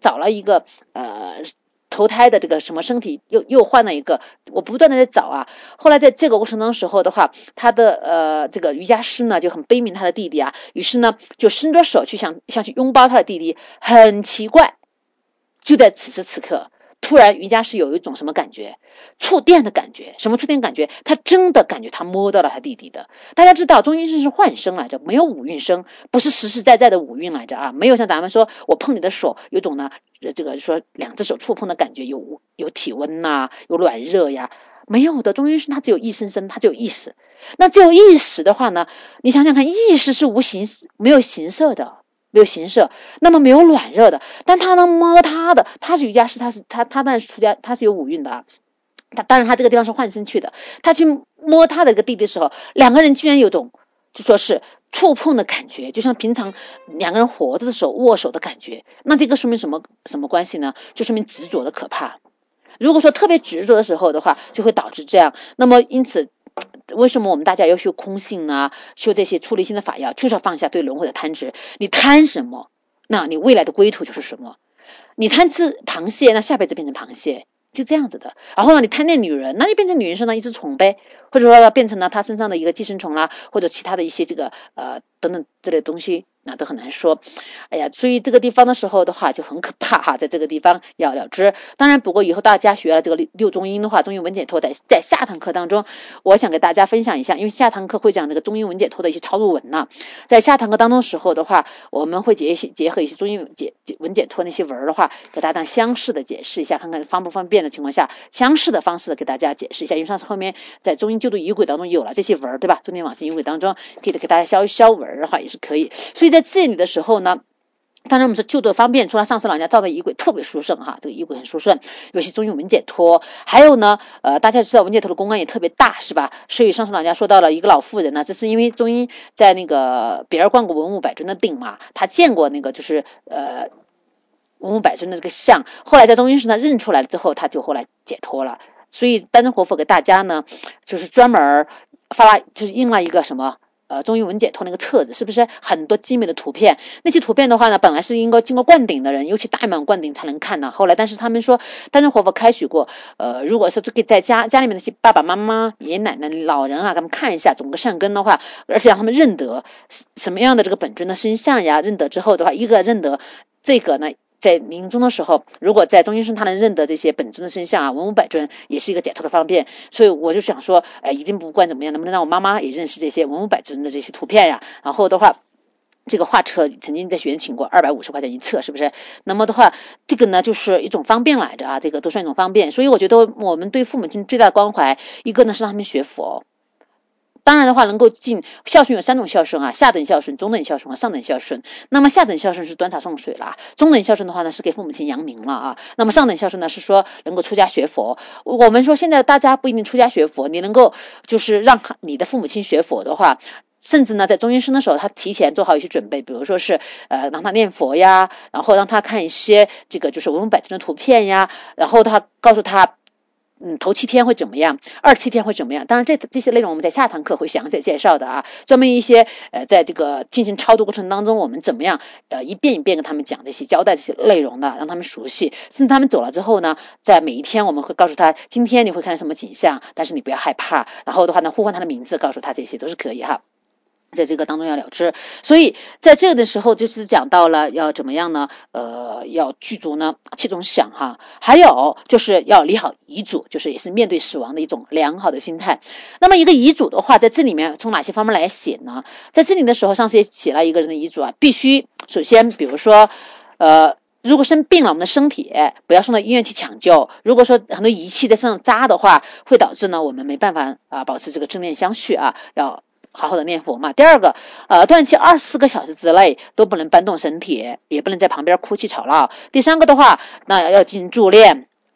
投胎的这个什么身体，又换了一个，我不断的在找啊。后来在这个过程当时候的话，他的这个瑜伽师呢就很悲悯他的弟弟啊，于是呢就伸着手去想去拥抱他的弟弟。很奇怪，就在此时此刻，突然瑜伽师有一种什么感觉？触电的感觉。什么触电感觉？他真的感觉他摸到了他弟弟的。大家知道中阴身是幻身来着，没有五蕴身，不是实实在在的五蕴来着啊，没有像咱们说我碰你的手有种呢这个说两只手触碰的感觉，有体温呐，有暖热呀，没有的。中阴身它只有一身，它只有意识。那只有意识的话呢，你想想看，意识是无形，没有形色的，没有形色，那么没有暖热的。但他能摸他的，他是瑜伽师，他当然是出家，他是有五蕴的啊。当然他这个地方是换身去的，他去摸他的一个弟弟的时候，两个人居然有种就说是触碰的感觉，就像平常两个人活着的时候握手的感觉。那这个说明什么关系呢？就说明执着的可怕。如果说特别执着的时候的话，就会导致这样。那么因此为什么我们大家要修空性呢？修这些出离心的法要，就是要放下对轮回的贪执。你贪什么，那你未来的归途就是什么。你贪吃螃蟹，那下辈子变成螃蟹，就这样子的。然后呢，你贪恋女人，那就变成女人身上一只虫呗，或者说变成了她身上的一个寄生虫啦，或者其他的一些这个等等之类的东西，那都很难说。哎呀，所以这个地方的时候的话就很可怕哈，在这个地方要了知。当然，不过以后大家学了这个六中阴的话，中阴文解脱在下堂课当中，我想给大家分享一下，因为下堂课会讲这个中阴文解脱的一些超度文呢。在下堂课当中时候的话，我们会结合一些中阴文解脱那些文的话，给大家相似的解释一下，看看方不方便的情况下，相似的方式给大家解释一下。因为上次后面在中阴救度仪轨当中有了这些文，对吧？中阴往生仪轨当中可以给大家消文的话也是可以。所以在这里的时候呢，当然我们说救度方便，除了上师老人家造的仪轨特别殊胜哈，这个仪轨很殊胜，尤其中阴文解脱。还有呢大家知道文解脱的公案也特别大是吧？所以上师老人家说到了一个老妇人呢，这是因为中阴在那个别人灌过文武百尊的顶嘛，他见过那个就是文武百尊的这个像，后来在中阴身上认出来了之后，他就后来解脱了。所以丹增活佛给大家呢就是专门发了，就是印了一个什么中阴文解脱那个册子，是不是很多精美的图片？那些图片的话呢，本来是应该经过灌顶的人，尤其大满灌顶才能看呢。后来，但是他们说，丹增活佛开许过，如果是给在家里面那些爸爸妈妈、爷爷奶奶、老人啊，给他们看一下，种个善根的话，而且让他们认得什么样的这个本尊的身相呀，认得之后的话，一个认得这个呢。在临终的时候，如果在中阴身他能认得这些本尊的身相啊，文武百尊也是一个解脱的方便。所以我就想说，一定不管怎么样，能不能让我妈妈也认识这些文武百尊的这些图片呀？然后的话，这个画册曾经在学院请过250块钱一册，是不是？那么的话，这个呢就是一种方便来着啊，这个都算一种方便。所以我觉得我们对父母亲最大的关怀，一个呢是让他们学佛。当然的话，能够尽孝顺有3种孝顺啊，下等孝顺、中等孝顺和上等孝顺。那么下等孝顺是端茶送水啦，中等孝顺的话呢是给父母亲扬名了啊。那么上等孝顺呢是说能够出家学佛。我们说现在大家不一定出家学佛，你能够就是让你的父母亲学佛的话，甚至呢在中阴身的时候他提前做好一些准备，比如说是让他念佛呀，然后让他看一些这个就是文武百尊的图片呀，然后他告诉他头7天会怎么样，27天会怎么样？当然这些内容我们在下堂课会详细介绍的啊。专门一些在这个进行超度过程当中，我们怎么样一遍一遍跟他们讲这些交代这些内容的，让他们熟悉。甚至他们走了之后呢，在每一天我们会告诉他，今天你会看到什么景象，但是你不要害怕。然后的话呢，呼唤他的名字，告诉他这些都是可以哈。在这个当中要了知，所以在这个的时候就是讲到了要怎么样呢？要具足呢7种想哈，还有就是要理好遗嘱，就是也是面对死亡的一种良好的心态。那么一个遗嘱的话，在这里面从哪些方面来写呢？在这里的时候，上次也写了一个人的遗嘱啊，必须首先比如说如果生病了，我们的身体不要送到医院去抢救。如果说很多仪器在身上扎的话，会导致呢我们没办法保持这个正念相续啊，要好好的念佛嘛。第二个，断气24个小时之内都不能搬动身体，也不能在旁边哭泣吵闹。第三个的话，那要进行助念，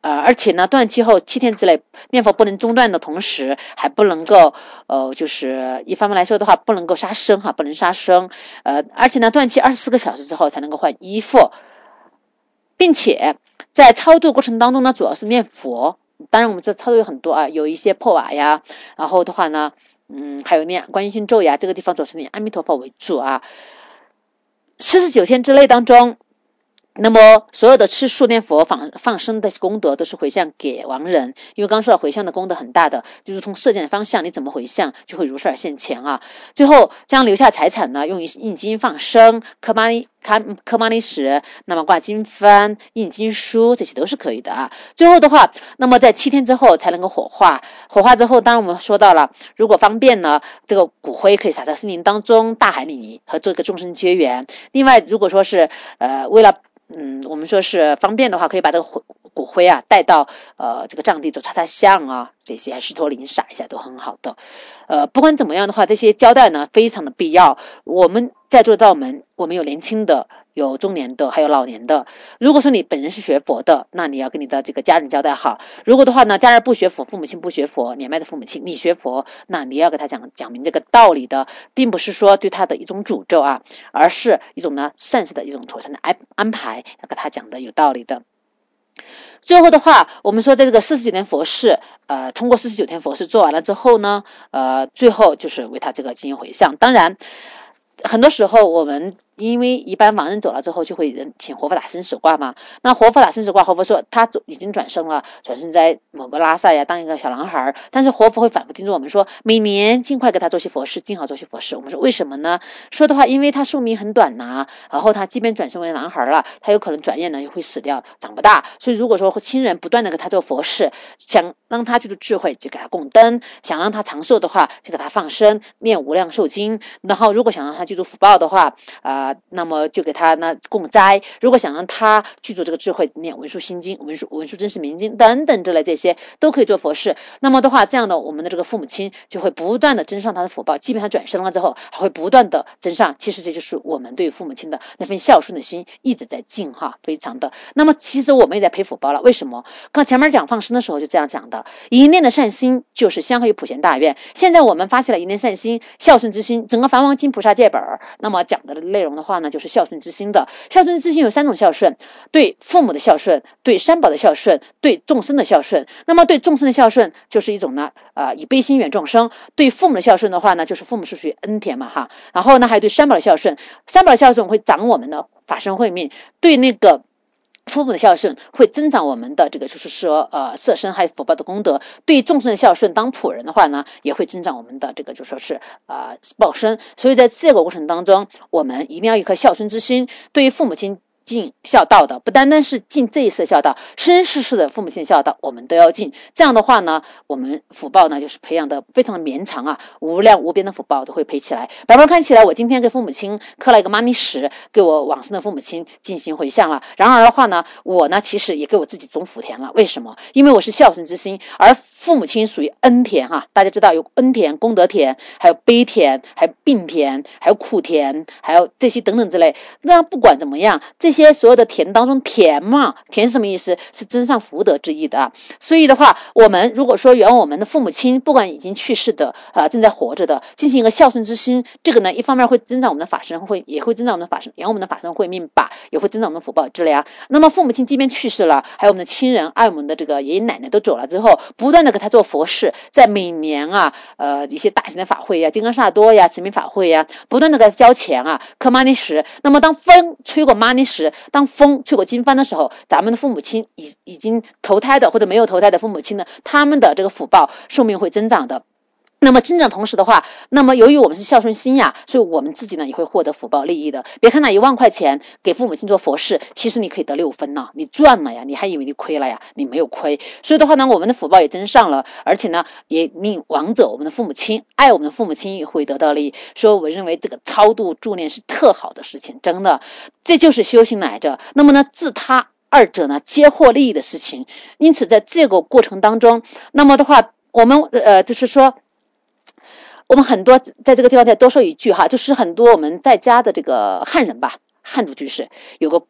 而且呢，断气后7天之内念佛不能中断的同时，还不能够就是一方面来说的话，不能够杀生哈，不能杀生。而且呢，断气24个小时之后才能够换衣服，并且在超度过程当中呢，主要是念佛。当然我们这操作有很多啊，有一些破瓦呀，然后的话呢还有念观音心咒呀，这个地方主要是念阿弥陀佛为主啊。49天之内当中，那么所有的吃素念佛放生的功德都是回向给亡人，因为刚说了回向的功德很大的，就如同射箭的方向，你怎么回向就会如是而现前啊。最后将留下财产呢，用于印经放生、科玛尼石，那么挂经幡、印经书，这些都是可以的啊。最后的话，那么在7天之后才能够火化，火化之后，当然我们说到了，如果方便呢，这个骨灰可以撒在森林当中、大海里和这个众生结缘。另外，如果说是为了我们说是方便的话，可以把这个骨灰啊带到这个藏地走擦擦香啊，这些石头林撒一下都很好的。不管怎么样的话，这些交代呢非常的必要。我们在座的道门，我们有年轻的，有中年的，还有老年的。如果说你本人是学佛的，那你要跟你的这个家人交代好。如果的话呢，家人不学佛，父母亲不学佛，年迈的父母亲你学佛，那你要给他讲明这个道理的，并不是说对他的一种诅咒啊，而是一种呢善事的一种妥善的安排，要跟他讲的有道理的。最后的话，我们说在这个49天佛事，通过49天佛事做完了之后呢，最后就是为他这个进行回向。当然，很多时候我们因为一般亡人走了之后，就会请活佛打生死卦嘛。那活佛打生死卦，活佛说他已经转生了，转生在某个拉萨呀，当一个小男孩。但是活佛会反复叮嘱我们说，每年尽快给他做些佛事，尽好做些佛事。我们说为什么呢？说的话，因为他寿命很短呐，然后他即便转生为男孩了，他有可能转眼呢又会死掉，长不大。所以如果说亲人不断的给他做佛事，想让他具足智慧，就给他供灯；想让他长寿的话，就给他放生，念无量寿经。然后如果想让他具足福报的话，那么就给他呢供斋。如果想让他具足这个智慧，念文殊心经、文殊真实明经等等之类，这些都可以做佛事。那么的话，这样的我们的这个父母亲就会不断的增上他的福报，即便他转生了之后，还会不断的增上。其实这就是我们对父母亲的那份孝顺的心一直在进哈，非常的。那么其实我们也在培福报了，为什么？刚前面讲放生的时候就这样讲的，一念的善心就是相合于普贤大愿。现在我们发起了一念善心，孝顺之心，整个梵王经菩萨戒本那么讲的内容的话呢，就是孝顺之心的。孝顺之心有3种孝顺，对父母的孝顺，对三宝的孝顺，对众生的孝顺。那么对众生的孝顺就是一种呢以悲心远众生。对父母的孝顺的话呢，就是父母是属于恩田嘛哈。然后呢还有对三宝的孝顺，三宝的孝顺会长我们的法身慧命。对那个父母的孝顺会增长我们的这个就是说色身还有福报的功德。对众生的孝顺，当普人的话呢，也会增长我们的这个就说是报身。所以在这个过程当中，我们一定要有一颗孝顺之心，对于父母亲尽孝道的，不单单是尽这一次的孝道，生世的父母亲的孝道我们都要尽。这样的话呢，我们福报呢就是培养的非常的绵长啊，无量无边的福报都会培起来。白白看起来，我今天给父母亲刻了一个玛尼石，给我往生的父母亲进行回向了。然而的话呢，我呢其实也给我自己种福田了。为什么？因为我是孝顺之心，而父母亲属于恩田哈。大家知道有恩田、功德田，还有悲田，还有病田，还有苦田，还有这些等等之类。那不管怎么样，这些所有的田当中，田嘛，田是什么意思？是增上福德之意的啊。所以的话，我们如果说原我们的父母亲，不管已经去世的正在活着的，进行一个孝顺之心，这个呢，一方面会增长我们的法身慧，也会增长我们的法身，养我们的法身慧命吧，也会增长我们的福报之类啊。那么父母亲即便去世了，还有我们的亲人、爱我们的这个爷爷奶奶都走了之后，不断的给他做佛事，在每年一些大型的法会呀、金刚萨埵呀、持名法会呀，不断的给他交钱刻玛尼石。那么当风吹过玛尼石，当风吹过经幡的时候，咱们的父母亲已经投胎的或者没有投胎的父母亲呢，他们的这个福报寿命会增长的。那么增长同时的话，那么由于我们是孝顺心呀，所以我们自己呢也会获得福报利益的。别看那1万块钱给父母亲做佛事，其实你可以得6分呢，你赚了呀，你还以为你亏了呀？你没有亏。所以的话呢，我们的福报也增上了，而且呢也令亡者我们的父母亲爱我们的父母亲也会得到利益。所以我认为这个超度助念是特好的事情，真的，这就是修行来着。那么呢，自他二者呢皆获利益的事情。因此在这个过程当中，那么的话，我们就是说。我们很多在这个地方再多说一句哈，就是很多我们在家的这个汉人吧，汉族居士有个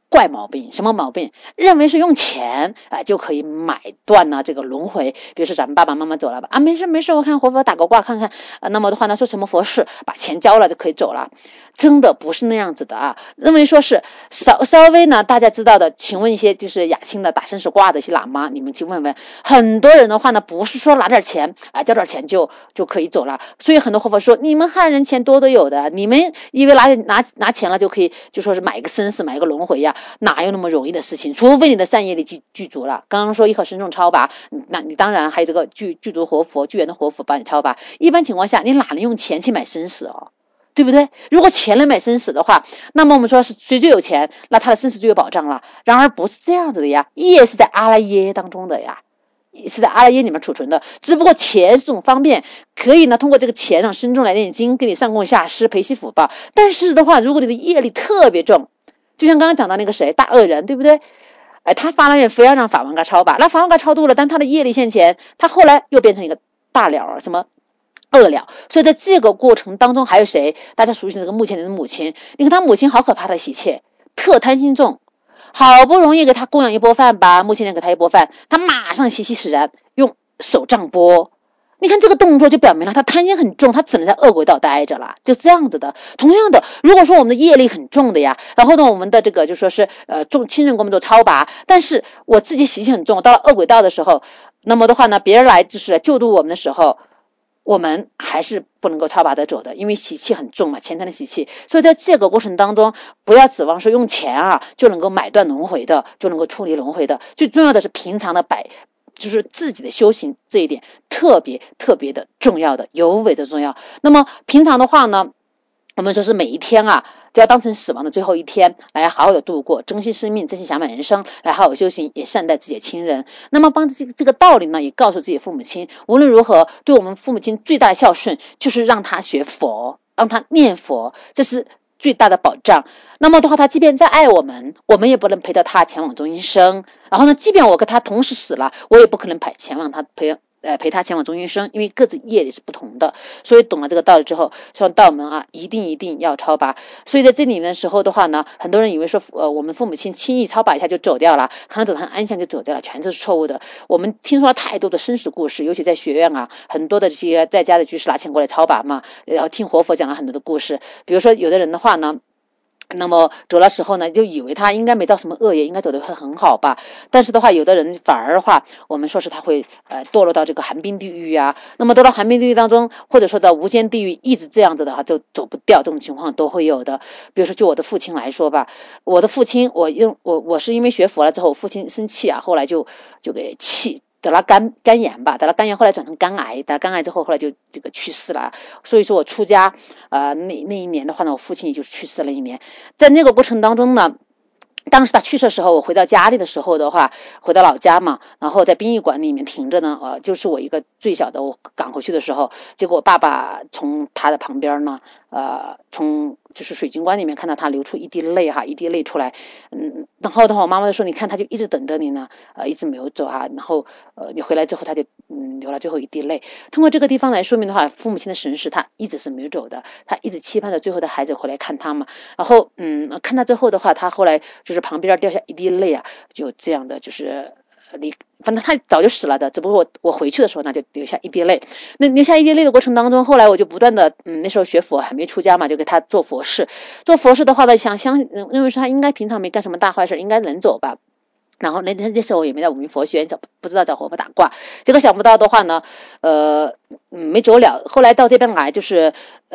怪毛病。什么毛病？认为是用钱就可以买断了这个轮回。比如说咱们爸爸妈妈走了吧，没事，我看活佛打个卦看看，那么的话呢，说什么佛事，把钱交了就可以走了。真的不是那样子的啊！认为说是稍微呢，大家知道的，请问一些就是雅清的打生死卦的一些喇嘛，你们去问问。很多人的话呢，不是说拿点钱交点钱就可以走了。所以很多活佛说，你们汉人钱多有的，你们以为拿钱了就可以，就说是买一个生死，买一个轮回呀？哪有那么容易的事情？除非你的善业力具足了。刚刚说一颗身中超拔，那你当然还有这个具足活佛、具缘的活佛帮你超拔。一般情况下，你哪能用钱去买生死哦？对不对？如果钱能买生死的话，那么我们说是谁最有钱，那他的生死就有保障了。然而不是这样子的呀，业是在阿赖耶当中的呀，是在阿赖耶里面储存的。只不过钱是种方便，可以呢通过这个钱让身中来念经，给你上供下施，培习福报。但是的话，如果你的业力特别重，就像刚刚讲到那个谁大恶人，对不对？他发了愿非要让法王给超拔，那法王给超度了，但他的业力现前，他后来又变成一个大了什么恶了。所以在这个过程当中还有谁？大家熟悉那个目前的母亲，你看他母亲好可怕的喜切，特贪心重，好不容易给他供养一钵饭吧，目前人给他一钵饭，他马上喜气使然，用手杖钵。你看这个动作就表明了他贪心很重，他只能在恶鬼道待着了，就这样子的。同样的，如果说我们的业力很重的呀，然后呢我们的这个就说是亲人给我们做超拔，但是我自己习气很重，到了恶鬼道的时候，那么的话呢，别人来就是来救度我们的时候，我们还是不能够超拔得走的，因为习气很重嘛，前贪的习气。所以在这个过程当中，不要指望说用钱就能够买断轮回的，就能够处理轮回的。最重要的是平常的就是自己的修行，这一点特别的重要的，尤为的重要。那么平常的话呢，我们说是每一天就要当成死亡的最后一天，来好好的度过，珍惜生命，珍惜享满人生，来好好修行，也善待自己的亲人。那么帮这个道理呢，也告诉自己的父母亲，无论如何，对我们父母亲最大的孝顺，就是让他学佛，让他念佛，这是最大的保障。那么的话，他即便再爱我们，我们也不能陪着他前往中阴身。然后呢，即便我跟他同时死了，我也不可能陪他前往中阴身，因为各自业力是不同的。所以懂了这个道理之后，希望道门一定要超拔。所以在这里面的时候的话呢，很多人以为说我们父母亲轻易超拔一下就走掉了，可能走得很安详就走掉了，全都是错误的。我们听说了太多的生死故事，尤其在学院很多的这些在家的居士拿钱过来超拔嘛，然后听活佛讲了很多的故事。比如说有的人的话呢，那么走的时候呢，就以为他应该没造什么恶业，应该走得会很好吧。但是的话，有的人反而的话，我们说是他会堕落到这个寒冰地狱那么堕到寒冰地狱当中，或者说到无间地狱，一直这样子的话就走不掉，这种情况都会有的。比如说就我的父亲来说吧，我的父亲我是因为学佛了之后，父亲生气后来就给得了肝炎吧，得了肝炎，后来转成肝癌，得了肝癌之后，后来就这个去世了。所以说我出家那一年的话呢，我父亲也就去世了一年。在那个过程当中呢，当时他去世的时候，我回到家里的时候的话，回到老家嘛，然后在殡仪馆里面停着呢，就是我一个最小的，我赶回去的时候，结果我爸爸从他的旁边呢，从就是水晶棺里面看到他流出一滴泪一滴泪出来，然后的话我妈妈就说，你看他就一直等着你呢，一直没有走然后你回来之后他就流了最后一滴泪。通过这个地方来说明的话，父母亲的神识他一直是没有走的，他一直期盼着最后的孩子回来看他嘛。然后看到最后的话，他后来就是旁边掉下一滴泪就这样的就是反正他早就死了的，只不过我回去的时候呢就流下一滴泪。那流下一滴泪的过程当中，后来我就不断的那时候学佛还没出家嘛，就给他做佛事。做佛事的话呢，认为说他应该平常没干什么大坏事，应该能走吧。然后那时候我也没在五明佛学院不知道找活佛打卦，结果想不到的话呢，没走了。后来到这边来就是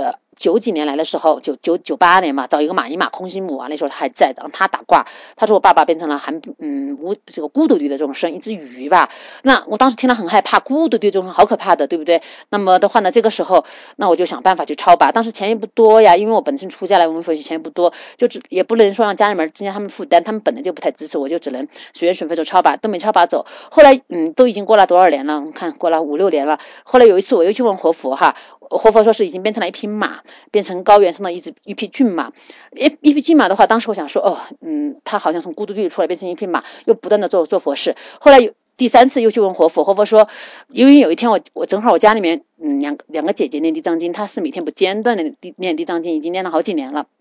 90几年来的时候，98年嘛，找一个马空心母那时候他还在，让他打卦。他说我爸爸变成了这个孤独的这种生一只鱼吧。那我当时听了很害怕，孤独的这种好可怕的，对不对？那么的话呢，这个时候那我就想办法去超拔。当时钱也不多呀，因为我本身出家来我们佛学钱也不多，也不能说让家里面增加他们负担，他们本来就不太支持，我就只能随缘顺非走超拔，都没超拔走。后来都已经过了多少年了？看过了5、6年了。后来有一次我又去问活佛活佛说是已经变成了一匹马，变成高原上的一匹骏马。一匹骏马的话，当时我想说他好像从孤独地狱出来变成一匹马，又不断的做佛事。后来第3次又去问活佛，活佛说因为有一天我正好我家里面两个姐姐念地藏经，她是每天不间断的念地藏经，已经念了好几年了。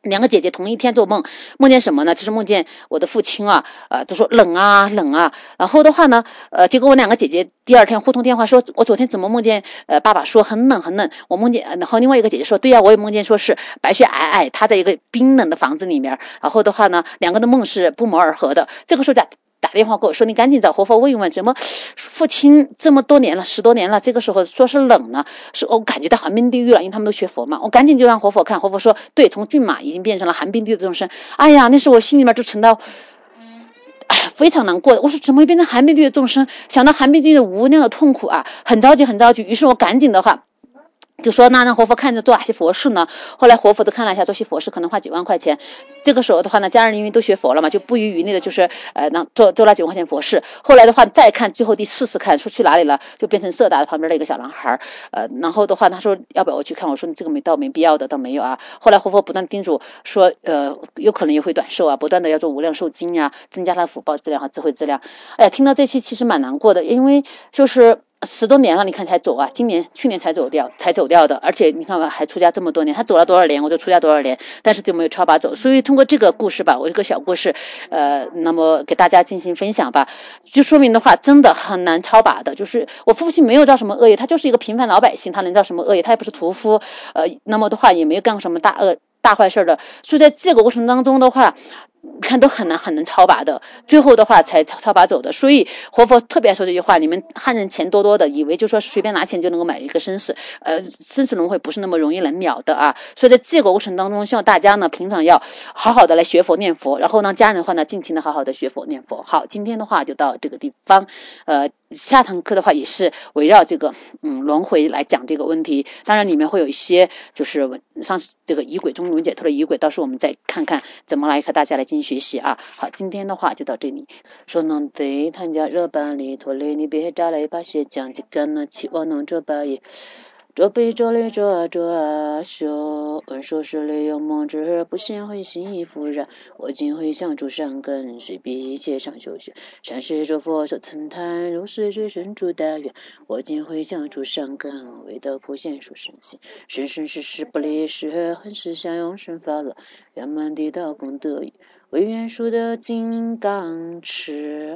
两个姐姐同一天做梦，梦见什么呢？就是梦见我的父亲啊，都说冷啊冷啊。然后的话呢，结果我两个姐姐第二天互通电话说，我昨天怎么梦见爸爸说很冷很冷，我梦见，然后另外一个姐姐说，对呀，我也梦见说是白雪皑皑，她在一个冰冷的房子里面，然后的话呢，两个的梦是不谋而合的。这个时候打电话给我说，你赶紧找活佛问一问，怎么父亲这么多年了，10多年了，这个时候说是冷呢？是我感觉到寒冰地狱了，因为他们都学佛嘛，我赶紧就让活佛看，活佛说对，从骏马已经变成了寒冰地狱的众生。哎呀，那时候我心里面就沉到非常难过的，我说怎么会变成寒冰地狱的众生？想到寒冰地狱的无量的痛苦啊，很着急很着急。于是我赶紧的话就说那让活佛看着做哪些佛事呢？后来活佛都看了一下，做些佛事可能花几万块钱。这个时候的话呢，家人因为都学佛了嘛，就不遗余力的就是做了几万块钱佛事。后来的话再看最后第4次看出去哪里了，就变成色达的旁边的一个小男孩。然后的话他说要不要我去看？我说你这个没必要的，倒没有啊。后来活佛不断叮嘱说有可能也会短寿啊，不断的要做无量寿经啊，增加他的福报质量和智慧质量。哎呀，听到这些其实蛮难过的，因为就是10多年了，你看才走啊，去年才走掉的，而且你看我还出家这么多年，他走了多少年，我就出家多少年，但是就没有超拔走。所以通过这个故事吧，我一个小故事，那么给大家进行分享吧，就说明的话真的很难超拔的。就是我父亲没有造什么恶业，他就是一个平凡老百姓，他能造什么恶业？他也不是屠夫，那么的话也没有干过什么大坏事的。所以在这个过程当中的话，看都很难超拔的，最后的话才超拔走的。所以活佛特别说这句话，你们汉人钱多的，以为就说随便拿钱就能够买一个生死，生死轮回不是那么容易能了的啊。所以在这个过程当中，希望大家呢平常要好好的来学佛念佛，然后呢家人的话呢尽情的好好的学佛念佛。好，今天的话就到这个地方，下堂课的话也是围绕这个轮回来讲这个问题，当然里面会有一些就是上这个仪轨中文解脱的仪轨，到时候我们再看看怎么来和大家来进行学习啊。好，今天的话就到这里。说能对参加热班里托雷你别扎来把些讲几个呢期望能这把也这杯这里这修，说是里有梦之不信会心亦复然。我今会向诸善根，随彼一切上修学。善事诸佛所曾谈，如是最深诸大愿。我今会向诸善根，为得普现殊胜心。生生世世不离世，恒时享永生法乐。圆满地道功德，为愿树的金刚持。